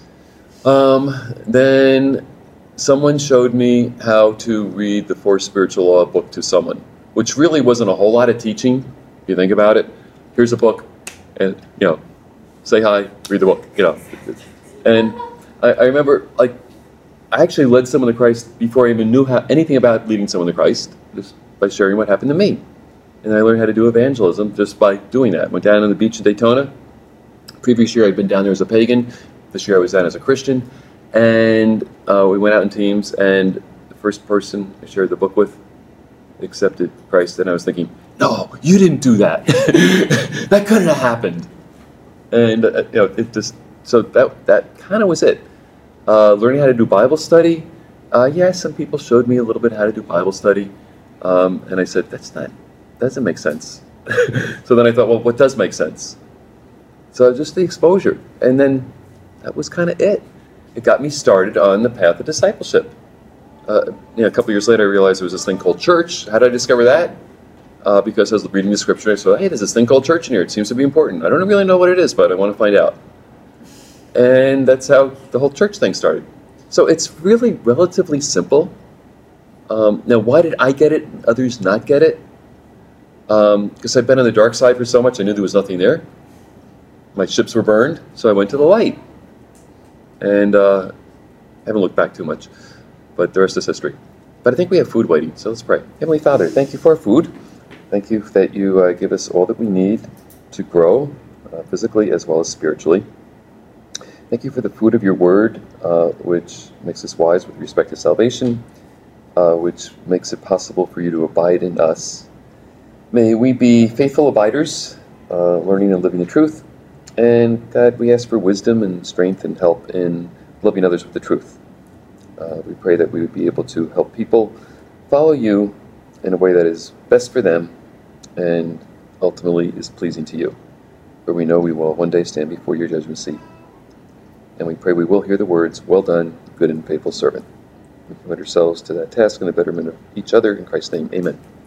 Um, then someone showed me how to read the Four Spiritual Law book to someone, which really wasn't a whole lot of teaching, if you think about it. Here's a book, and, you know, say hi, read the book, you know. And I, I remember, like, I actually led someone to Christ before I even knew how, anything about leading someone to Christ, just by sharing what happened to me. And I learned how to do evangelism just by doing that. Went down on the beach in Daytona. Previous year I'd been down there as a pagan. This year I was down as a Christian. And uh, we went out in teams, and the first person I shared the book with accepted Christ. And I was thinking, no, you didn't do that. That couldn't have happened. And uh, you know, it just so that that kind of was it. Uh, learning how to do Bible study. Uh, yeah, some people showed me a little bit how to do Bible study, um, and I said that's not that doesn't make sense. So then I thought, well, what does make sense? So just the exposure, and then that was kind of it. It got me started on the path of discipleship. Uh, you know, a couple years later, I realized there was this thing called church. How did I discover that? Uh, because I was reading the scripture, and I said, hey, there's this thing called church in here. It seems to be important. I don't really know what it is, but I want to find out. And that's how the whole church thing started. So it's really relatively simple. Um, now, why did I get it and others not get it? Because um, I've been on the dark side for so much, I knew there was nothing there. My ships were burned, so I went to the light. And uh, I haven't looked back too much, but the rest is history. But I think we have food waiting, so let's pray. Heavenly Father, thank you for our food. Thank you that you uh, give us all that we need to grow, uh, physically as well as spiritually. Thank you for the food of your word, uh, which makes us wise with respect to salvation, uh, which makes it possible for you to abide in us. May we be faithful abiders, uh, learning and living the truth. And God, we ask for wisdom and strength and help in loving others with the truth. Uh, we pray that we would be able to help people follow you in a way that is best for them and ultimately is pleasing to you. For we know we will one day stand before your judgment seat. And we pray we will hear the words, well done, good and faithful servant. We commit ourselves to that task and the betterment of each other. In Christ's name, amen.